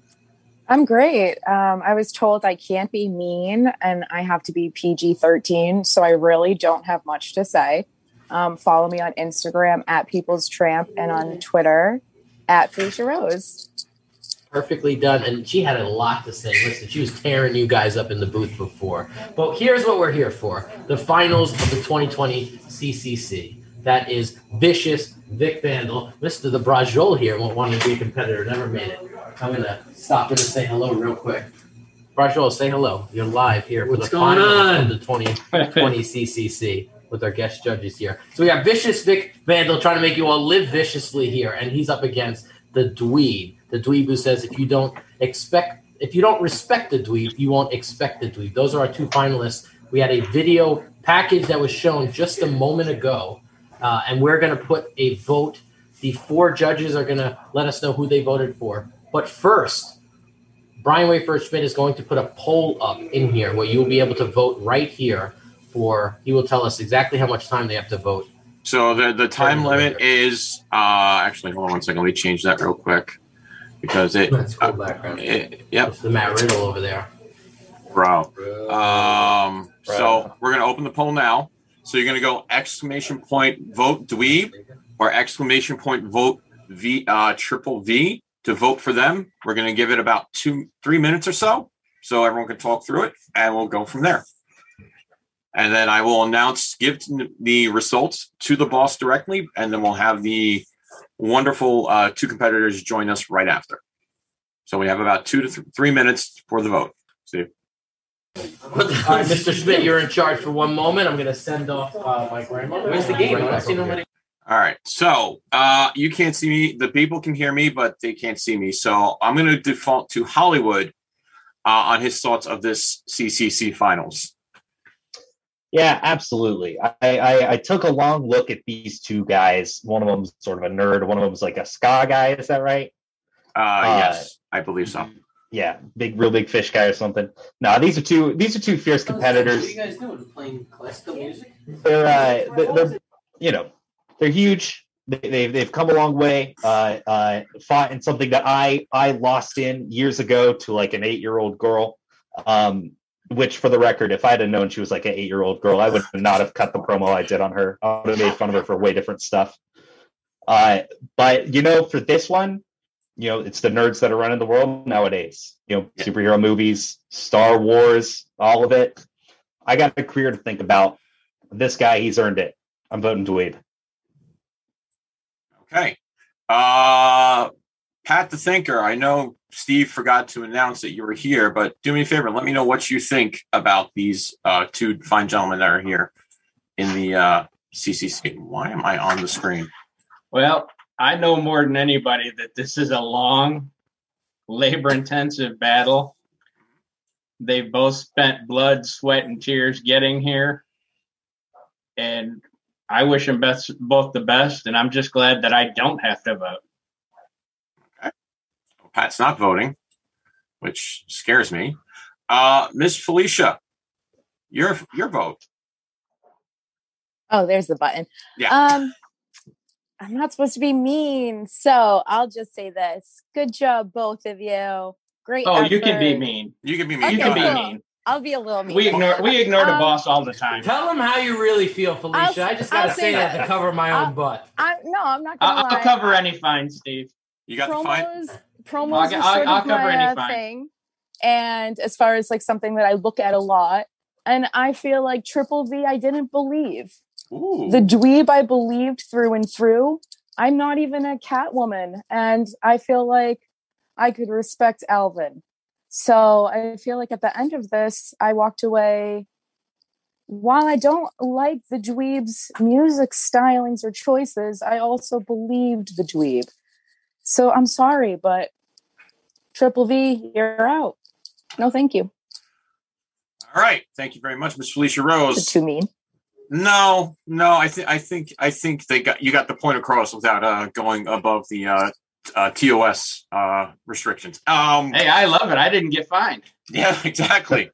I'm great. Um, I was told I can't be mean and I have to be P G thirteen, so I really don't have much to say. Um, follow me on Instagram at People's Tramp and on Twitter at Felicia Rose. Perfectly done. And she had a lot to say. Listen, she was tearing you guys up in the booth before. But here's what we're here for. The finals of the twenty twenty C C C. That is Vicious, Vic Vandal. Mister The Brajol here won't want to be a competitor. Never made it. I'm going to stop in and say hello real quick. Brajol, say hello. You're live here for What's the going finals on? of the twenty twenty C C C. With our guest judges here. So we got Vicious Vic Vandal trying to make you all live viciously here, and he's up against the Dweeb. The Dweeb who says if you don't expect, if you don't respect the Dweeb, you won't expect the Dweeb. Those are our two finalists. We had a video package that was shown just a moment ago, uh, and we're going to put a vote. The four judges are going to let us know who they voted for. But first, Brian Wayford Schmidt is going to put a poll up in here where you'll be able to vote right here. For he will tell us exactly how much time they have to vote. So the the time limit is uh actually hold on one second. Let me change that real quick because it. That's cool background. Uh, it, yep. It's the Matt Riddle over there, bro. Um. Bro. So we're gonna open the poll now. So you're gonna go exclamation point vote Dweeb or exclamation point vote V uh triple V to vote for them. We're gonna give it about two three minutes or so, so everyone can talk through it, and we'll go from there. And then I will announce, give the results to the boss directly, and then we'll have the wonderful uh, two competitors join us right after. So we have about two to th- three minutes for the vote. See. All right, Mister Schmidt, you're in charge for one moment. I'm going to send off uh, my grandmother. Where's the game? I don't see nobody. All right, so uh, you can't see me. The people can hear me, but they can't see me. So I'm going to default to Hollywood uh, on his thoughts of this C C C finals. Yeah, absolutely. I, I, I took a long look at these two guys. One of them's sort of a nerd. One of them's like a ska guy. Is that right? Uh, uh, yes, I believe so. Yeah, big, real big fish guy or something. No, these are two. These are two fierce competitors. What are you guys doing? Playing classical music? They're, uh, they're, they're you know, they're huge. They, they've they've come a long way. Uh, uh, fought in something that I I lost in years ago to like an eight year old girl. Um, which, for the record, if I had known she was like an eight year old girl, I would not have cut the promo I did on her. I would have made fun of her for way different stuff. Uh, but you know, for this one. You know, it's the nerds that are running the world nowadays. You know, yeah. Superhero movies, Star Wars, all of it. I got a career to think about. This guy, he's earned it. I'm voting Dweeb. Okay. Uh, Pat the Thinker, I know Steve forgot to announce that you were here, but do me a favor. Let me know what you think about these uh, two fine gentlemen that are here in the uh, C C C. Why am I on the screen? Well, I know more than anybody that this is a long, labor-intensive battle. They've both spent blood, sweat, and tears getting here. And I wish them best, both the best, and I'm just glad that I don't have to vote. Okay. Well, Pat's not voting, which scares me. Uh, Miss Felicia, your your vote. Oh, there's the button. Yeah. Um, I'm not supposed to be mean, so I'll just say this. Good job, both of you. Great Oh, effort. you can be mean. You can be mean. Okay, You can be cool. mean. I'll be a little mean. We ignore we ignore the Um, boss all the time. Tell them how you really feel, Felicia. I'll- I just got to I'll say say that that. to cover my own I'll- butt. I, no, I'm not gonna I'll, lie. I'll cover any fine, Steve. You got the fine? promos. Promos I'll are get- sort I'll- of I'll cover my any uh, fine. thing. And as far as like something that I look at a lot, and I feel like Triple V, I didn't believe. Ooh. The dweeb I believed through and through. I'm not even a Catwoman, and I feel like I could respect Alvin. So I feel like at the end of this, I walked away. While I don't like the dweeb's music stylings or choices, I also believed the dweeb. So I'm sorry, but Triple V, you're out. No, thank you. All right. Thank you very much, Miss Felicia Rose. Is it too mean? No, no. I think I think I think they got you got the point across without uh, going above the uh, uh, T O S uh, restrictions. Um, Hey, I love it. I didn't get fined. yeah, exactly.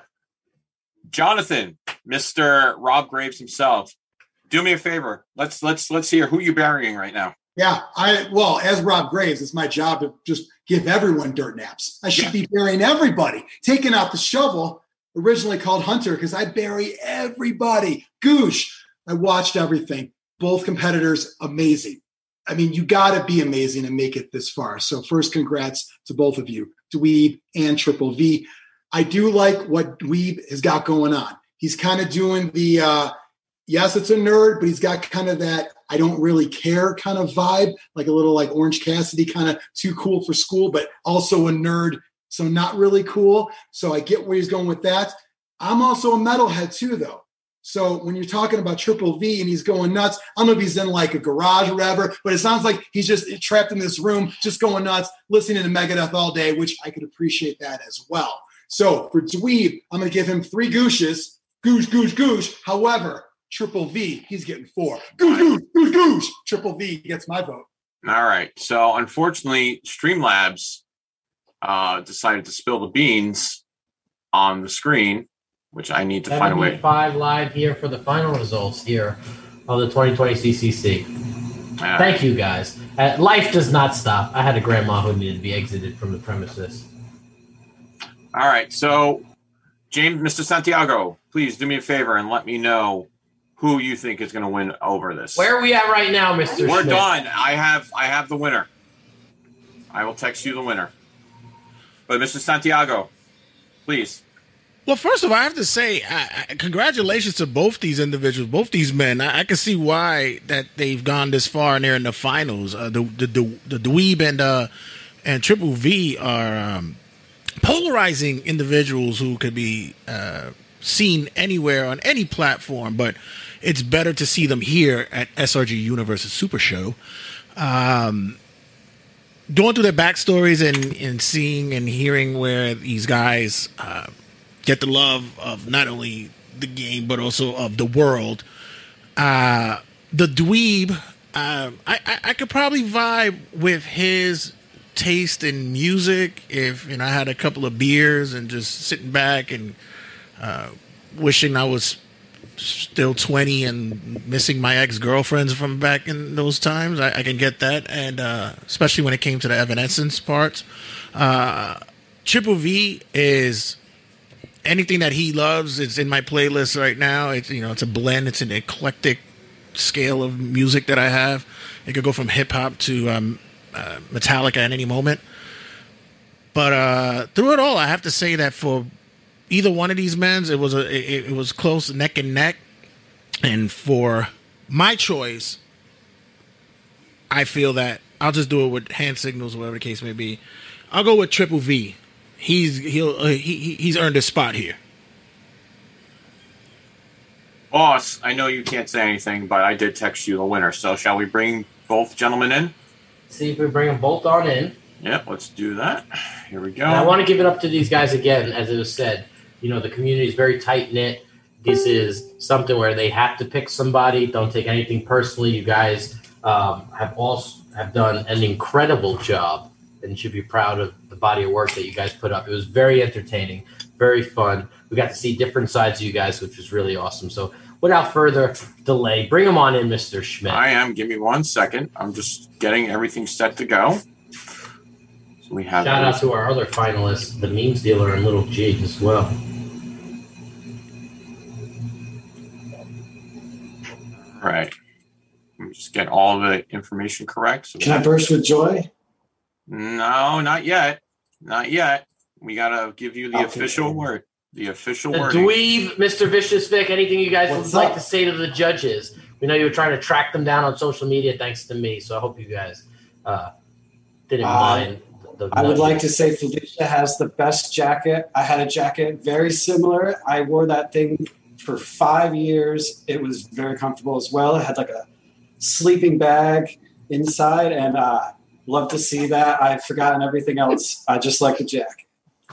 Jonathan, Mister Rob Graves himself, do me a favor. Let's let's let's hear who you're burying right now. Yeah, I well, as Rob Graves, it's my job to just give everyone dirt naps. I should be burying everybody, taking out the shovel, originally called Hunter, because I bury everybody. Goosh, I watched everything. Both competitors, amazing. I mean, you got to be amazing and make it this far. So first, congrats to both of you, Dweeb and Triple V. I do like what Dweeb has got going on. He's kind of doing the, uh, yes, it's a nerd, but he's got kind of that I don't really care kind of vibe, like a little like Orange Cassidy, kind of too cool for school, but also a nerd, so not really cool. So I get where he's going with that. I'm also a metalhead too, though. So when you're talking about Triple V and he's going nuts, I don't know if he's in like a garage or whatever, but it sounds like he's just trapped in this room, just going nuts, listening to Megadeth all day, which I could appreciate that as well. So for Dweeb, I'm going to give him three gooshes. Goosh, goosh, goosh. However, Triple V, he's getting four. Goosh, goosh, goosh, goosh. Triple V gets my vote. All right. So unfortunately, Streamlabs uh, decided to spill the beans on the screen, which I need to find a way. seventy-five live here for the final results here of the twenty twenty C C C. Uh, Thank you, guys. Uh, life does not stop. I had a grandma who needed to be exited from the premises. All right. So, James, Mister Santiago, please do me a favor and let me know who you think is going to win over this. Where are we at right now, Mister We're Schmidt? done. I have I have the winner. I will text you the winner. But Mister Santiago, please. Well, first of all, I have to say, I, I, congratulations to both these individuals, both these men. I, I can see why that they've gone this far and they're in the finals. Uh, the, the the the Dweeb and uh, and Triple V are um, polarizing individuals who could be uh, seen anywhere on any platform, but it's better to see them here at S R G Universe's Super Show. Um, going through their backstories and, and seeing and hearing where these guys uh, get the love of not only the game, but also of the world. Uh, the dweeb, uh, I, I, I could probably vibe with his taste in music if, you know, I had a couple of beers and just sitting back and uh, wishing I was still twenty and missing my ex-girlfriends from back in those times. I, I can get that. And uh, especially when it came to the Evanescence parts. Uh, Triple V is anything that he loves. It's in my playlist right now. It's, you know, it's a blend. It's an eclectic scale of music that I have. It could go from hip hop to um, uh, Metallica at any moment. But uh, through it all, I have to say that for either one of these men, it was a it, it was close neck and neck. And for my choice, I feel that I'll just do it with hand signals, whatever the case may be. I'll go with Triple V. He's he'll uh, he he's earned his spot here. Boss, I know you can't say anything, but I did text you the winner. So shall we bring both gentlemen in? See if we bring them both on in. Yeah, let's do that. Here we go. And I want to give it up to these guys again, as it was said. You know, the community is very tight-knit. This is something where they have to pick somebody. Don't take anything personally. You guys um, have all have done an incredible job and should be proud of the body of work that you guys put up. It was very entertaining, very fun. We got to see different sides of you guys, which was really awesome. So without further delay, bring them on in, Mister Schmidt. I am. Give me one second. I'm just getting everything set to go. So we have Shout out to our other finalists, the Memes Dealer and Little G as well. All right. Let me just get all the information correct. So Can I burst with joy? No, not yet. Not yet. We got to give you the Okay. official word. The official The word. dweeb, Mister Vicious Vic, anything you guys What's would like up? to say to the judges? We know you were trying to track them down on social media thanks to me, so I hope you guys uh, didn't Uh, mind. The, the I would nudges. like to say Felicia has the best jacket. I had a jacket very similar. I wore that thing for five years. It was very comfortable as well. It had like a sleeping bag inside, and uh, love to see that. I've forgotten everything else. I just like the jacket.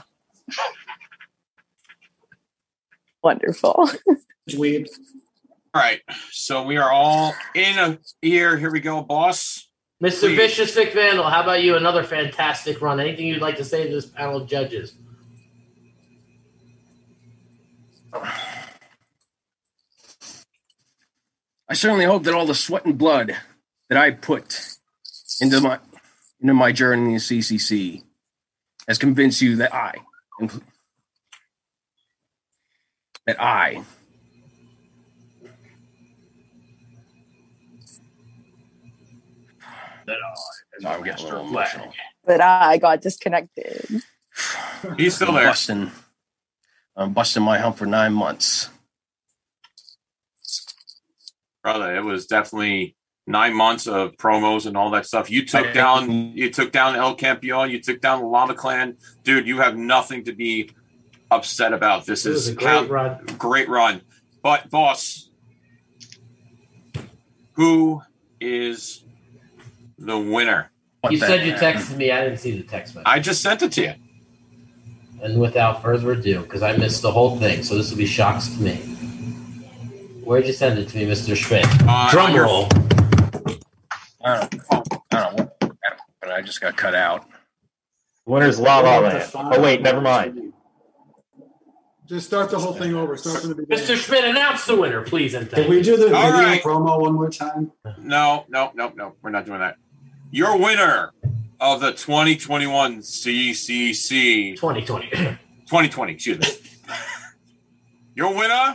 Wonderful. Dweeb. All right. So we are all in a here. Here we go, boss. Mister Please. Vicious Vic Vandal, how about you? Another fantastic run. Anything you'd like to say to this panel of judges? I certainly hope that all the sweat and blood that I put into my into my journey in C C C has convinced you that I am, that I that I I'm getting a little emotional. But I got disconnected. He's still I'm there. Busting, I'm busting my hump for nine months. Brother, it was definitely nine months of promos and all that stuff. You took I- down, you took down El Campeon, you took down the Llama Clan, dude. You have nothing to be upset about. This It was is a great how- run. great run. But boss, who is the winner? You said you texted me. I didn't see the text message. I just sent it to you. And without further ado, because I missed the whole thing, so this will be shocks to me. Where'd you send it to me, Mister Schmidt? Uh, Drum on your- roll. I don't know. I don't know. But I just got cut out. Winner's La La Land. Oh wait, never mind. Just start the whole thing over. Start from the beginning. Mister Schmidt, announce the winner, please, and thank Can we do the All video right. promo one more time? No, no, no, no. We're not doing that. Your winner of the twenty twenty-one C C C. twenty twenty. twenty twenty, excuse me. Your winner,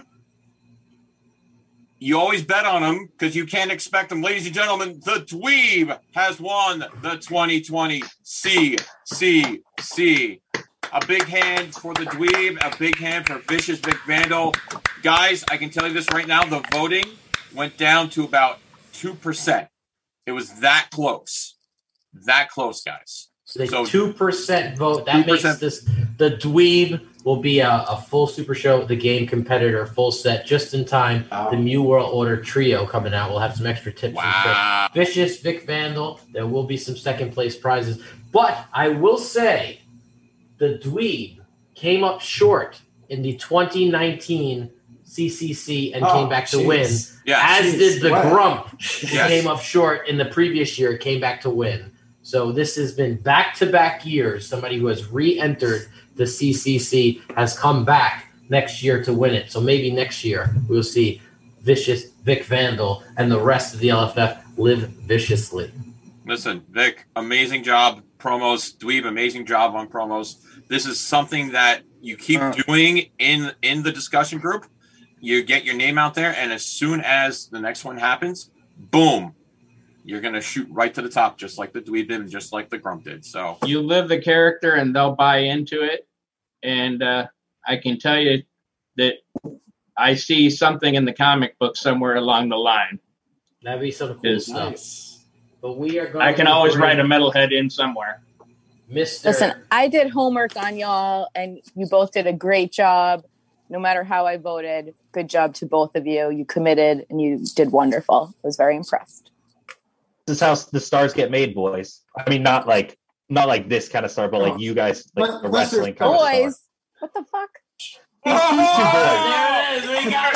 you always bet on him because you can't expect him. Ladies and gentlemen, the Dweeb has won the twenty twenty C C C. A big hand for the Dweeb, a big hand for Vicious Vic Vandal. Guys, I can tell you this right now, the voting went down to about two percent. It was that close. That close, guys. The So- two percent vote. That two percent. makes this the Dweeb will be a, a full Super Show, the game competitor, full set, just in time. Wow. The New World Order trio coming out. We'll have some extra tips wow. and tricks. Vicious, Vic Vandal. There will be some second place prizes. But I will say the Dweeb came up short in the twenty nineteen C C C and oh, came back to geez. win. Yeah, as geez. did the Wow. Grump. Yes. Came up short in the previous year, came back to win. So this has been back-to-back years. Somebody who has re-entered the C C C has come back next year to win it. So maybe next year we'll see Vicious, Vic Vandal, and the rest of the L F F live viciously. Listen, Vic, amazing job. Promos. Dweeb, amazing job on promos. This is something that you keep uh, doing in, in the discussion group. You get your name out there, and as soon as the next one happens, boom, you're going to shoot right to the top, just like the Dweeb did and just like the Grump did. So you live the character, and they'll buy into it. And uh, I can tell you that I see something in the comic book somewhere along the line. That'd be some cool stuff. Nice. But we are going I can always write a metalhead in somewhere. Mister Listen, I did homework on y'all, and you both did a great job. No matter how I voted, good job to both of you. You committed, and you did wonderful. I was very impressed. This is how the stars get made, boys. I mean, not like not like this kind of star, but like you guys, like But- the but wrestling kind of star. Boys, what the fuck? There it is. We got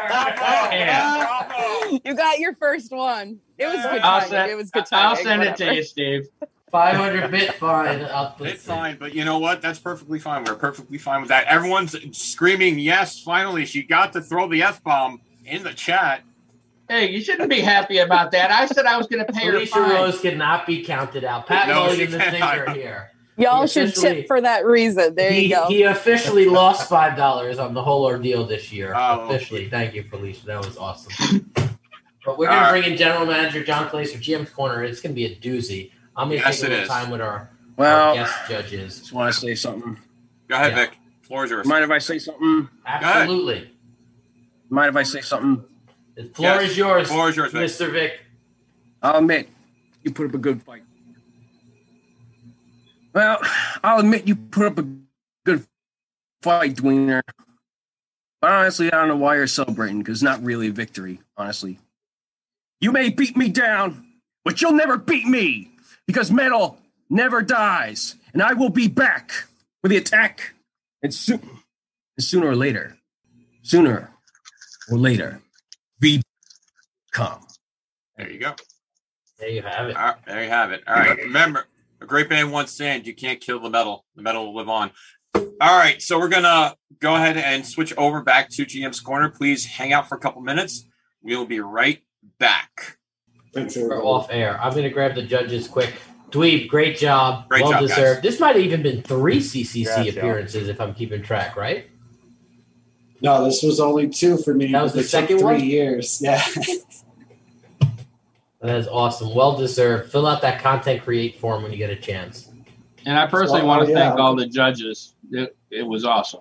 there. You got your first one. It was good I'll timing. send, It was good I'll timing. send it to Whatever. you, Steve. five hundred bit fine. I'll put It's fine, but you know what? That's perfectly fine. We're perfectly fine with that. Everyone's screaming, yes, finally, she got to throw the F-bomb in the chat. Hey, you shouldn't be happy about that. I said I was going to pay her Felicia fine. Rose cannot be counted out. Pat No, Mulligan, she the cannot. thinker here. Y'all He should officially- tip for that reason. There he, you go. He officially lost five dollars on the whole ordeal this year. Oh. Officially. Thank you, Felicia. That was awesome. But we're going All to right. bring in General Manager John Claser, G M's Corner. It's going to be a doozy. I'm going to Yes, take a it little is. time with our, Well, our guest judges. Just want to say something. Go ahead, Yeah. Vic. Floor is yours. Mind if I say something? Absolutely. Mind if I say something? The floor Yes. is yours, Floor is yours, Vic. Mister Vic. I'll admit you put up a good fight. Well, I'll admit you put up a good fight, Dweener. But honestly, I don't know why you're celebrating, because it's not really a victory, honestly. You may beat me down, but you'll never beat me, because metal never dies, and I will be back with the attack. And, soon, and sooner or later, sooner or later, we come. There you go. There you have it. All right, there you have it. All right. Remember, a great man once said, you can't kill the metal. The metal will live on. All right. So we're going to go ahead and switch over back to G M's Corner. Please hang out for a couple minutes. We'll be right back. We're off air. I'm going to grab the judges quick. Dweeb, great job. Great well job, deserved. guys. This might have even been three C C C Congrats, y'all. appearances if I'm keeping track, right? No, this was only two for me. That was but the they took second three one? years. Yeah. That is awesome. Well deserved. Fill out that content create form when you get a chance. And I personally Oh, want to yeah. thank all the judges. It, it was awesome.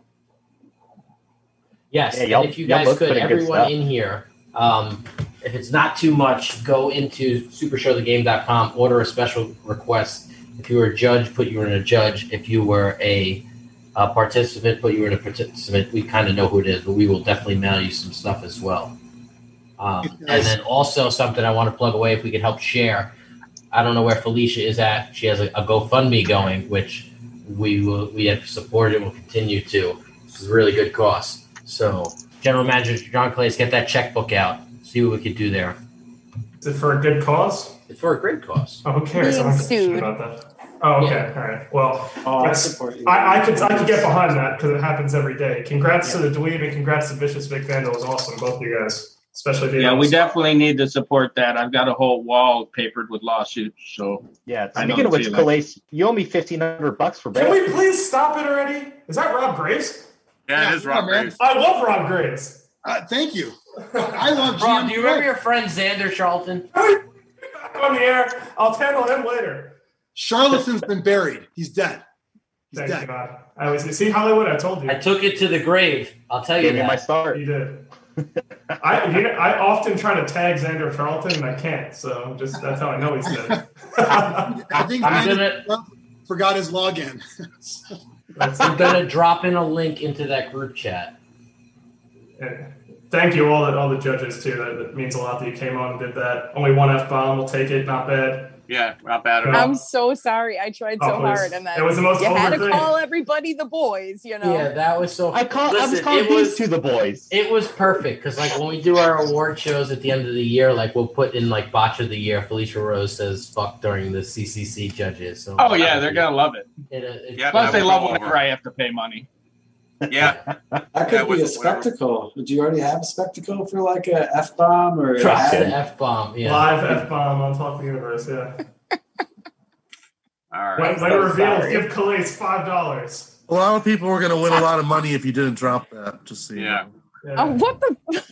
Yes, Yeah, y'all- and if you y'all guys both could, put in good everyone stuff. in here, um, if it's not too much, go into super show the game dot com, order a special request. If you were a judge, put you in a judge. If you were a, a participant, put you in a participant. We kind of know who it is, but we will definitely mail you some stuff as well. Um, and then also something I want to plug away if we could help share. I don't know where Felicia is at. She has a, a GoFundMe going, which we will we have supported and will continue to. This is a really good cause. So, General Manager John Clays, get that checkbook out. See what we could do there. Is it for a good cause? It's for a great cause. Oh, who cares? Being I'm not sued. about that. Oh, okay. Yeah. All right. Well, Oh, I yes, support you. I, I could I could get behind that because it happens every day. Congrats to the Dweeb and congrats to Vicious Vic Vandal. It was awesome, both of you guys. Especially being Yeah, on we the spot. definitely need to support that. I've got a whole wall papered with lawsuits. So Yeah. I know Speaking of the which, feeling. Calais, you owe me fifteen hundred bucks for Can bail. we please stop it already? Is that Rob Graves? Yeah, it is Yeah, Rob man. Graves. I love Rob Graves. Uh, thank you. I love G M. Rob, do you remember your friend Xander Charlton? On the air. I'll handle him later. Charlatan's been buried. He's dead. He's Thank dead. God. I was see Hollywood. I told you. I took it to the grave. I'll tell you Gave me that. my start. You did. I you know, I often try to tag Xander Charlton and I can't. So just that's how I know he's dead. I think I'm Xander gonna- forgot his login. I'm gonna drop in a link into that group chat. Yeah. Thank you all the all the judges too. That, that means a lot that you came on and did that. Only one F bomb. We'll take it. Not bad. Yeah, not bad at all. I'm so sorry. I tried so Oh, please. hard, and then It was the most you had to over thing. call everybody the boys. You know. Yeah, that was so. I call. I was Listen, calling it these was- two the boys. It was perfect because, like, when we do our award shows at the end of the year, like, we'll put in like Botch of the Year. Felicia Rose says "fuck" during the C C C judges. So, Oh yeah, they're gonna love it. It, it, Yeah, Plus, that they would love go whenever over. I have to pay money. Yeah, That could Yeah, be with a whatever. spectacle. Did you already have a spectacle for like a F bomb or? Drops a- the F bomb. Yeah. Live F bomb on Talk the Universe. Yeah. all right. When, when it reveals, give Calais five dollars. A lot of people were going to win a lot of money if you didn't drop that. Just so you Yeah. know. Oh, what the?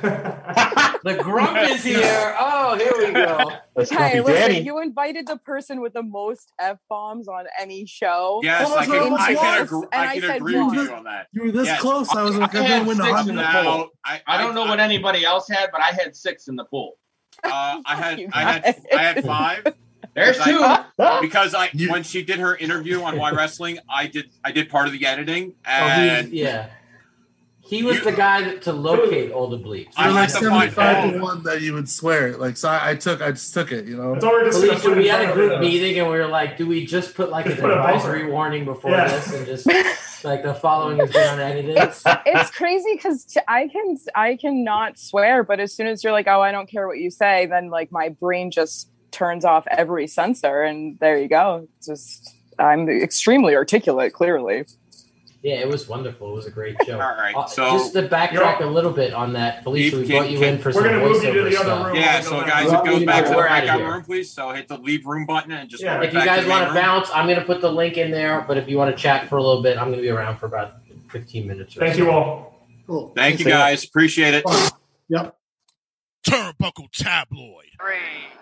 The grump is here. Oh, here we go. That's Hey, Grumpy Danny. listen, you invited the person with the most F bombs on any show. Yes, Oh, I can, that's I what can, it agree, was. And I I can said agree one. with you on that. You were this Yes. close. I was I going to had win a six hundred. in the Now, pool. I, I don't know what anybody else had, but I had six in the pool. Uh, I had, You I had, I had five. There's Because two. I- because I, You- when she did her interview on Why Wrestling, I did, I did part of the editing, Oh, he was, and yeah. He was You- the guy that, to locate all the bleeps. I You're had like to find seventy-five all to one that you would swear. Like, so I, I took, I just took it. You know. That's all we're just gonna Felicia, put we in had a front group of us. meeting and we were like, do we just put like Just an put a advisory buffer. warning before Yeah. this and just like the following has been unedited? It's it's crazy because I can I cannot swear, but as soon as you're like, oh, I don't care what you say, then like my brain just turns off every sensor, and there you go. It's just I'm extremely articulate, clearly. Yeah, it was wonderful. It was a great show. all right. Uh, So just to backtrack a little bit on that, Felicia, we Can- brought you can- in for We're some gonna move you to voiceover the other stuff. room. yeah. We'll So go guys, back. it goes back to the We're outta breakout here. room, please. So hit the leave room button and just Yeah. go right If you back guys to the want main to room. bounce, I'm going to put the link in there. But if you want to chat for a little bit, I'm going to be around for about fifteen minutes. Or Thank so. you all. Cool. Thank you Thanks, guys, appreciate it. Yep. Turnbuckle Tabloid. Three,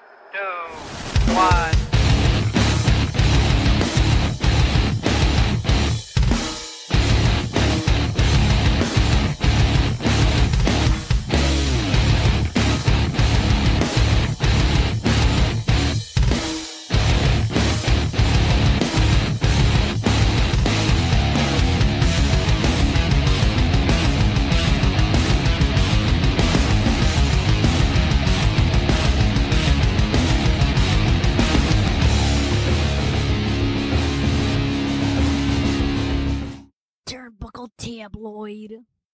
two, one. Turnbuckle Tabloid.